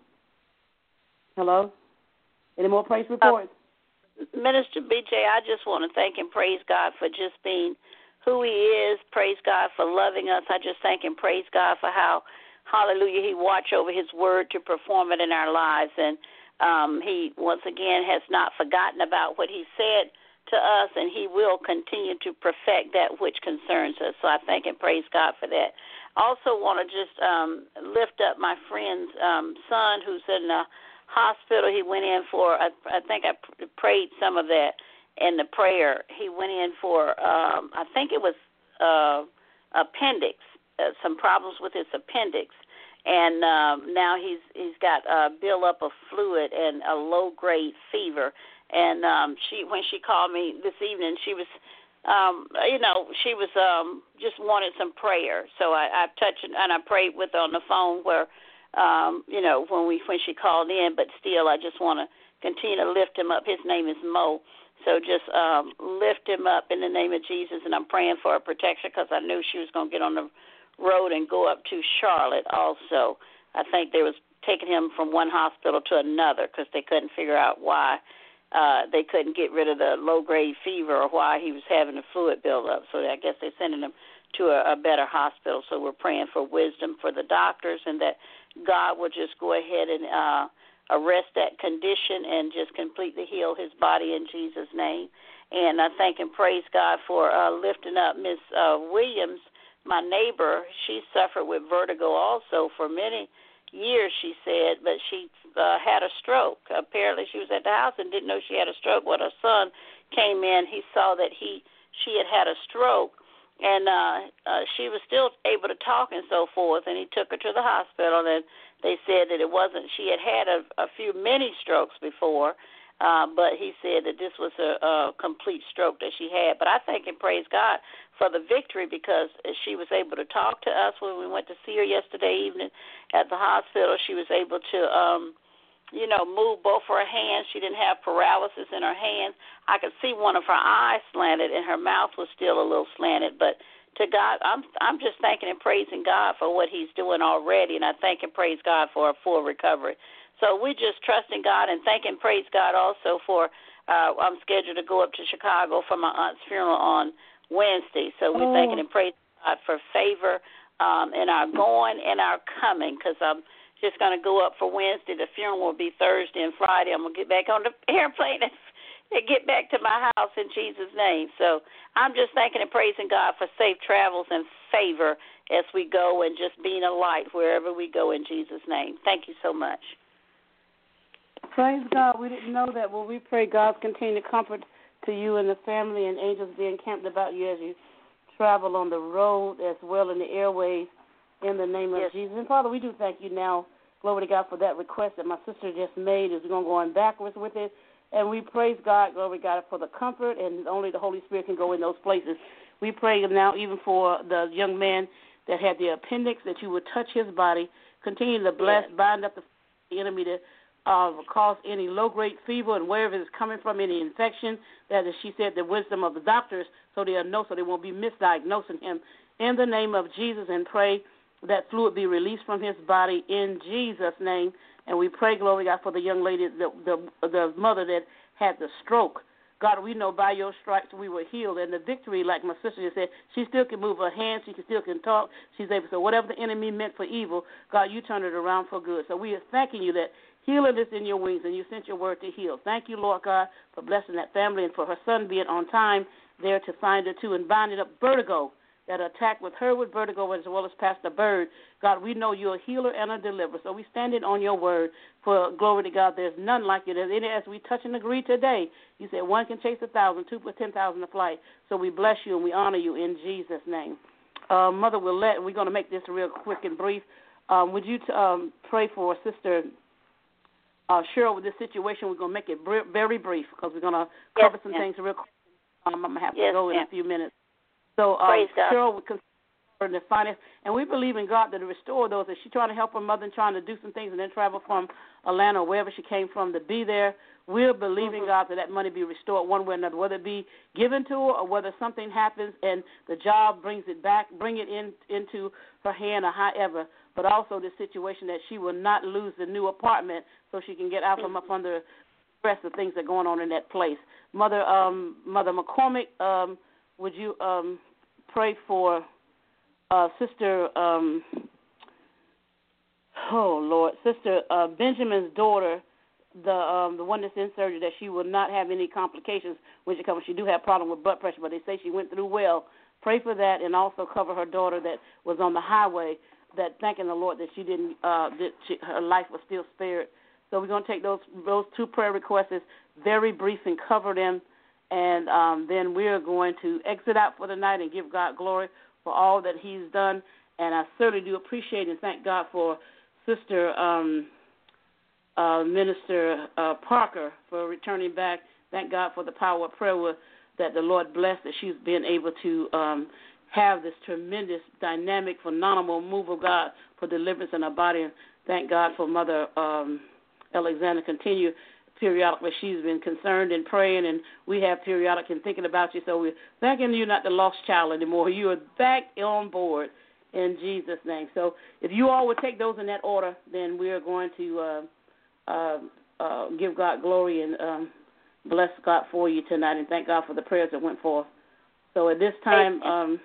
hello? Any more praise reports? Uh, Minister B J, I just want to thank and praise God for just being who He is. Praise God for loving us. I just thank and praise God for how, hallelujah, He watch over His word to perform it in our lives. And um, He, once again, has not forgotten about what He said to us, and He will continue to perfect that which concerns us. So I thank and praise God for that. Also want to just um, lift up my friend's um, son who's in the hospital. He went in for, I, I think I pr- prayed some of that in the prayer. He went in for, um, I think it was uh, appendix, uh, some problems with his appendix. And um, now he's he's got a buildup of fluid and a low-grade fever. And um, she, when she called me this evening, she was, um, you know, she was um, just wanted some prayer. So I, I touched and I prayed with her on the phone where, um, you know, when we when she called in. But still, I just want to continue to lift him up. His name is Mo. So just um, lift him up in the name of Jesus. And I'm praying for her protection because I knew she was going to get on the road and go up to Charlotte also. I think they was taking him from one hospital to another because they couldn't figure out why. Uh, they couldn't get rid of the low-grade fever or why he was having a fluid buildup. So I guess they're sending him to a, a better hospital. So we're praying for wisdom for the doctors and that God will just go ahead and uh, arrest that condition and just completely heal his body in Jesus' name. And I thank and praise God for uh, lifting up Miss uh, Williams, my neighbor. She suffered with vertigo also for many years, she said, but she uh, had a stroke. Apparently she was at the house and didn't know she had a stroke. When her son came in, he saw that he she had had a stroke, and uh, uh, she was still able to talk and so forth, and he took her to the hospital, and they said that it wasn't, she had had a, a few mini strokes before, uh, but he said that this was a, a complete stroke that she had. But I thank and praise God for the victory because she was able to talk to us when we went to see her yesterday evening at the hospital. She was able to, um, you know, move both her hands. She didn't have paralysis in her hands. I could see one of her eyes slanted, and her mouth was still a little slanted. But to God, I'm I'm just thanking and praising God for what He's doing already, and I thank and praise God for a full recovery. So we just trust in God and thank and praise God also for. Uh, I'm scheduled to go up to Chicago for my aunt's funeral on Wednesday, so we're oh. thanking and praising God for favor um, in our going and our coming, because I'm just going to go up for Wednesday. The funeral will be Thursday and Friday. I'm going to get back on the airplane and, and get back to my house in Jesus' name. So I'm just thanking and praising God for safe travels and favor as we go and just being a light wherever we go in Jesus' name. Thank you so much. Praise God. We didn't know that. Well, we pray God's continued comfort to you and the family, and angels be encamped about you as you travel on the road as well in the airways in the name of yes. Jesus. And, Father, we do thank you now, glory to God, for that request that my sister just made. Is going to go on backwards with it. And we praise God, glory to God, for the comfort, and only the Holy Spirit can go in those places. We pray now even for the young man that had the appendix, that you would touch his body, continue to bless, yes. bind up the enemy to Uh, cause any low-grade fever and wherever it's coming from, any infection, that as she said, the wisdom of the doctors, so they'll know, so they won't be misdiagnosing him. In the name of Jesus, and pray that fluid be released from his body in Jesus' name. And we pray, glory God, for the young lady, the the, the mother that had the stroke. God, we know by your stripes we were healed. And the victory, like my sister just said, she still can move her hands. She can still can talk. She's able to. So whatever the enemy meant for evil, God, you turned it around for good. So we are thanking you that healing is in your wings, and you sent your word to heal. Thank you, Lord God, for blessing that family and for her son being on time there to find her, too, and binding up vertigo that attacked with her with vertigo as well as Pastor Bird. God, we know you're a healer and a deliverer, so we stand in on your word. For glory to God, there's none like you. There's any, as we touch and agree today, you said one can chase a thousand, two put ten thousand to flight. So we bless you and we honor you in Jesus' name. Uh, Mother Willette, we're going to make this real quick and brief. Um, would you t- um, pray for Sister uh, Cheryl with this situation? We're going to make it br- very brief because we're going to cover yes, some ma'am. things real quick. Um, I'm going to have yes, to go ma'am. in a few minutes. So, um, Cheryl, we consider her in the finance, and we believe in God to restore those. That she's trying to help her mother and trying to do some things and then travel from Atlanta or wherever she came from to be there. We're believing, mm-hmm. God, that that money be restored one way or another, whether it be given to her or whether something happens and the job brings it back, bring it in into her hand or however. But also the situation that she will not lose the new apartment so she can get out from up under the stress of things that are going on in that place. Mother, um, Mother McCormick, um, would you um, pray for uh, Sister, um, oh, Lord, Sister uh, Benjamin's daughter, the um, the one that's in surgery, that she will not have any complications when she comes. She do have a problem with blood pressure, but they say she went through well. Pray for that, and also cover her daughter that was on the highway, that thanking the Lord that she didn't, uh, that she, her life was still spared. So we're going to take those those two prayer requests very brief and cover them. And um, then we are going to exit out for the night and give God glory for all that he's done. And I certainly do appreciate and thank God for Sister um, uh, Minister uh, Parker for returning back. Thank God for the power of prayer that the Lord blessed, that she's been able to um, have this tremendous, dynamic, phenomenal move of God for deliverance in her body. And thank God for Mother um, Alexander. Continue periodically. She's been concerned and praying, and we have periodic and thinking about you. So we're thanking you, not the lost child anymore. You are back on board in Jesus' name. So if you all would take those in that order, then we are going to uh, uh, uh, give God glory and um, bless God for you tonight, and thank God for the prayers that went forth. So at this time, Amen. Um,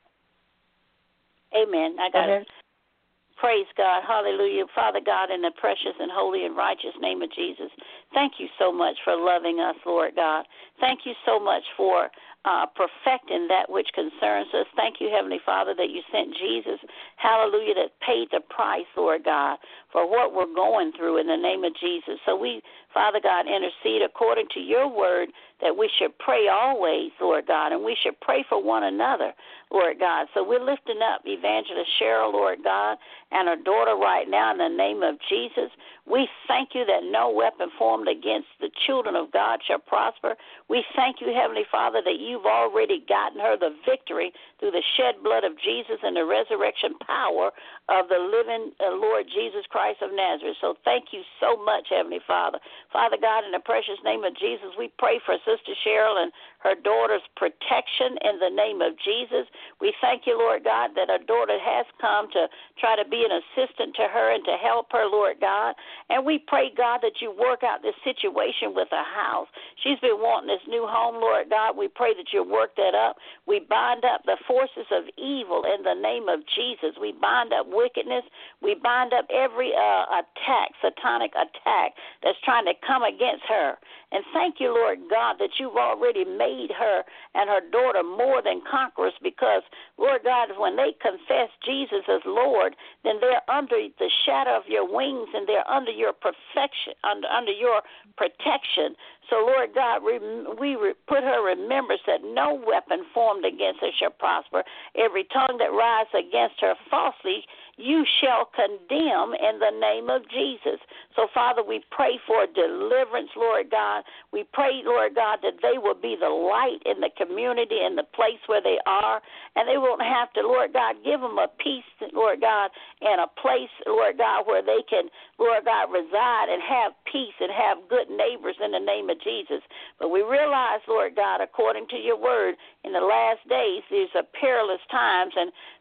Amen. I got it. Praise God. Hallelujah. Father God, in the precious and holy and righteous name of Jesus, thank you so much for loving us, Lord God. Thank you so much for uh, perfecting that which concerns us. Thank you, Heavenly Father, that you sent Jesus, hallelujah, that paid the price, Lord God, for what we're going through in the name of Jesus. So we, Father God, intercede according to your word that we should pray always, Lord God, and we should pray for one another, Lord God. So we're lifting up Evangelist Cheryl, Lord God, and her daughter right now in the name of Jesus. We thank you that no weapon formed against the children of God shall prosper. We thank you, Heavenly Father, that you've already gotten her the victory through the shed blood of Jesus and the resurrection power of the living uh, Lord Jesus Christ of Nazareth. So thank you so much, Heavenly Father. Father God, in the precious name of Jesus, we pray for Sister Cheryl and her daughter's protection in the name of Jesus. We thank you, Lord God, that her daughter has come to try to be an assistant to her and to help her, Lord God. And we pray, God, that you work out this situation with her house. She's been wanting this new home, Lord God. We pray that you work that up. We bind up the forces of evil in the name of Jesus. We bind up wickedness. We bind up every uh, attack, satanic attack that's trying to come against her. And thank you, Lord God, that you've already made her and her daughter more than conquerors because, Lord God, when they confess Jesus as Lord, then they're under the shadow of your wings and they're under your perfection, under, under your protection. So, Lord God, we put her remembrance that no weapon formed against her shall prosper. Every tongue that rises against her falsely, you shall condemn in the name of Jesus. So, Father, we pray for deliverance, Lord God. We pray, Lord God, that they will be the light in the community, in the place where they are, and they won't have to, Lord God, give them a peace, Lord God, and a place, Lord God, where they can, Lord God, reside and have peace and have good neighbors in the name of Jesus. But we realize, Lord God, according to your word, in the last days, these are perilous times, and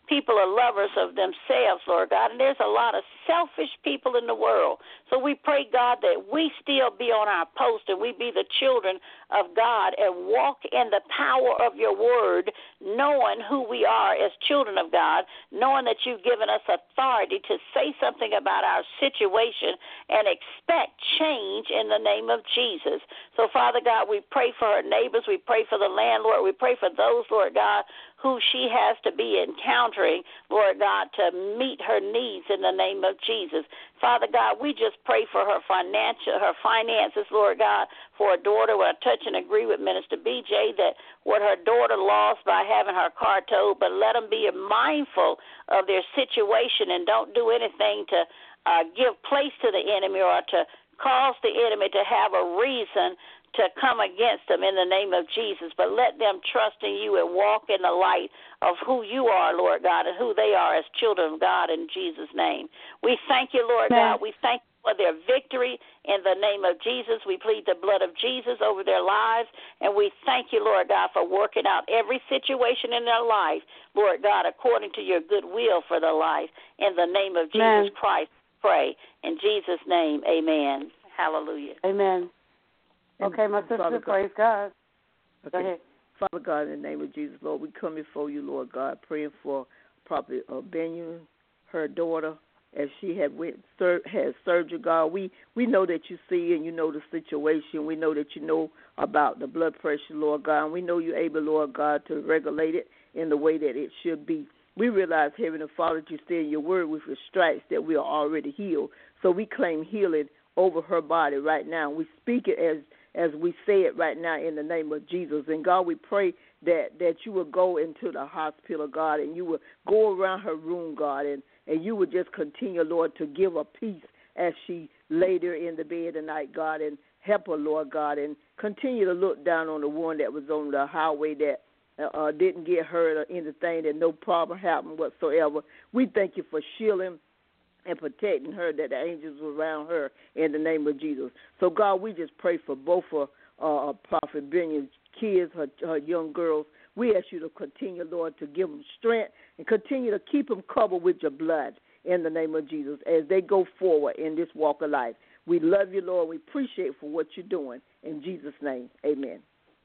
people are lovers of themselves, Lord God, and there's a lot of selfish people in the world. So we pray, God, that we still be on our post and we be the children of God and walk in the power of your word, knowing who we are as children of God, knowing that you've given us authority to say something about our situation and expect change in the name of Jesus. So, Father God, we pray for her neighbors. We pray for the landlord. We pray for those, Lord God, who she has to be encountering, Lord God, to meet her needs in the name of Jesus. Father God, we just pray for her financial, her finances, Lord God, for her daughter. I touch and agree with Minister B J that what her daughter lost by having her car towed, but let them be mindful of their situation and don't do anything to uh, give place to the enemy or to cause the enemy to have a reason to come against them in the name of Jesus, but let them trust in you and walk in the light of who you are, Lord God, and who they are as children of God in Jesus' name. We thank you, Lord Amen. God. We thank you for their victory in the name of Jesus. We plead the blood of Jesus over their lives, and we thank you, Lord God, for working out every situation in their life, Lord God, according to your good will for their life. In the name of Amen. Jesus Christ, pray. In Jesus' name, amen. Hallelujah. Amen. Okay, my sister, Father praise God. God. Go Okay. ahead. Father God, in the name of Jesus, Lord, we come before you, Lord God, praying for Prophet uh, Benjamin, her daughter, as she had went sur- had surgery, God. We we know that you see and you know the situation. We know that you know about the blood pressure, Lord God, and we know you're able, Lord God, to regulate it in the way that it should be. We realize, Heavenly Father, that you say in your word with your stripes that we are already healed. So we claim healing over her body right now. We speak it as as we say it right now in the name of Jesus. And, God, we pray that, that you will go into the hospital, God, and you will go around her room, God, and, and you will just continue, Lord, to give her peace as she lay there in the bed tonight, God, and help her, Lord God, and continue to look down on the one that was on the highway that uh, didn't get hurt or anything, that no problem happened whatsoever. We thank you for shielding and protecting her, that the angels were around her in the name of Jesus. So, God, we just pray for both of uh, Prophet Benjamin's kids, her, her young girls. We ask you to continue, Lord, to give them strength and continue to keep them covered with your blood in the name of Jesus as they go forward in this walk of life. We love you, Lord. We appreciate for what you're doing. In Jesus' name, amen.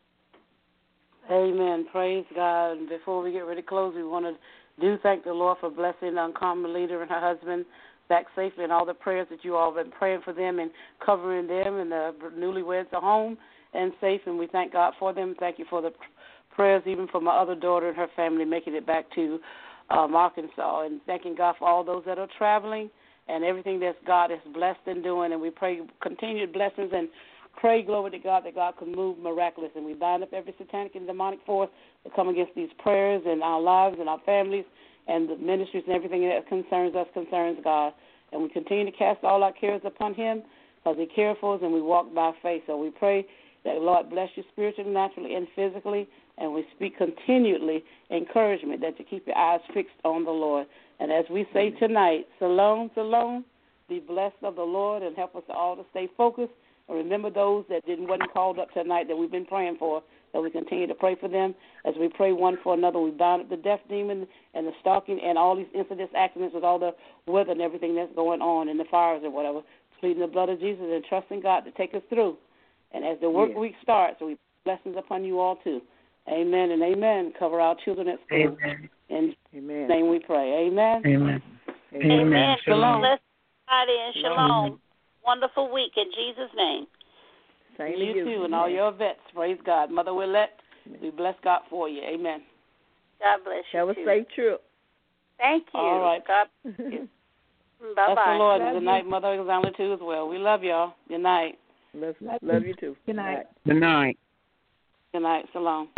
Amen. Praise God. And before we get ready to close, we want to do thank the Lord for blessing the Uncommon Leader and her husband back safely, and all the prayers that you all have been praying for them and covering them, and the newlyweds are home and safe, and we thank God for them. Thank you for the prayers even for my other daughter and her family making it back to um, Arkansas, and thanking God for all those that are traveling and everything that God is blessed in doing, and we pray continued blessings and pray, glory to God, that God can move miraculous, and we bind up every satanic and demonic force that come against these prayers in our lives and our families and the ministries and everything that concerns us concerns God. And we continue to cast all our cares upon him because he cares for us, and we walk by faith. So we pray that the Lord bless you spiritually, naturally, and physically, and we speak continually encouragement that you keep your eyes fixed on the Lord. And as we say tonight, shalom, shalom, be blessed of the Lord, and help us all to stay focused. And remember those that didn't wasn't called up tonight that we've been praying for, that we continue to pray for them. As we pray one for another, we bind up the death demon and the stalking and all these incidents, accidents with all the weather and everything that's going on and the fires and whatever, pleading the blood of Jesus and trusting God to take us through. And as the work yes. week starts, we blessings upon you all too. Amen and amen. Cover our children at school. Amen. In Amen. Jesus' name we pray. Amen. Amen. Amen. Amen. Amen. Shalom. Bless everybody and shalom. Shalom. Wonderful week in Jesus' name. Same You, to you too, and all your vets. Praise God. Mother Willette, we bless God for you. Amen. God bless you. Have a too. safe trip. Thank you. All right. God bless you. Bye Bless bye. the Lord. Love Good you. night, Mother Alexander, too, as well. We love y'all. Good night. Love, Love love you. you too. Good night. Good night. Good night. Shalom.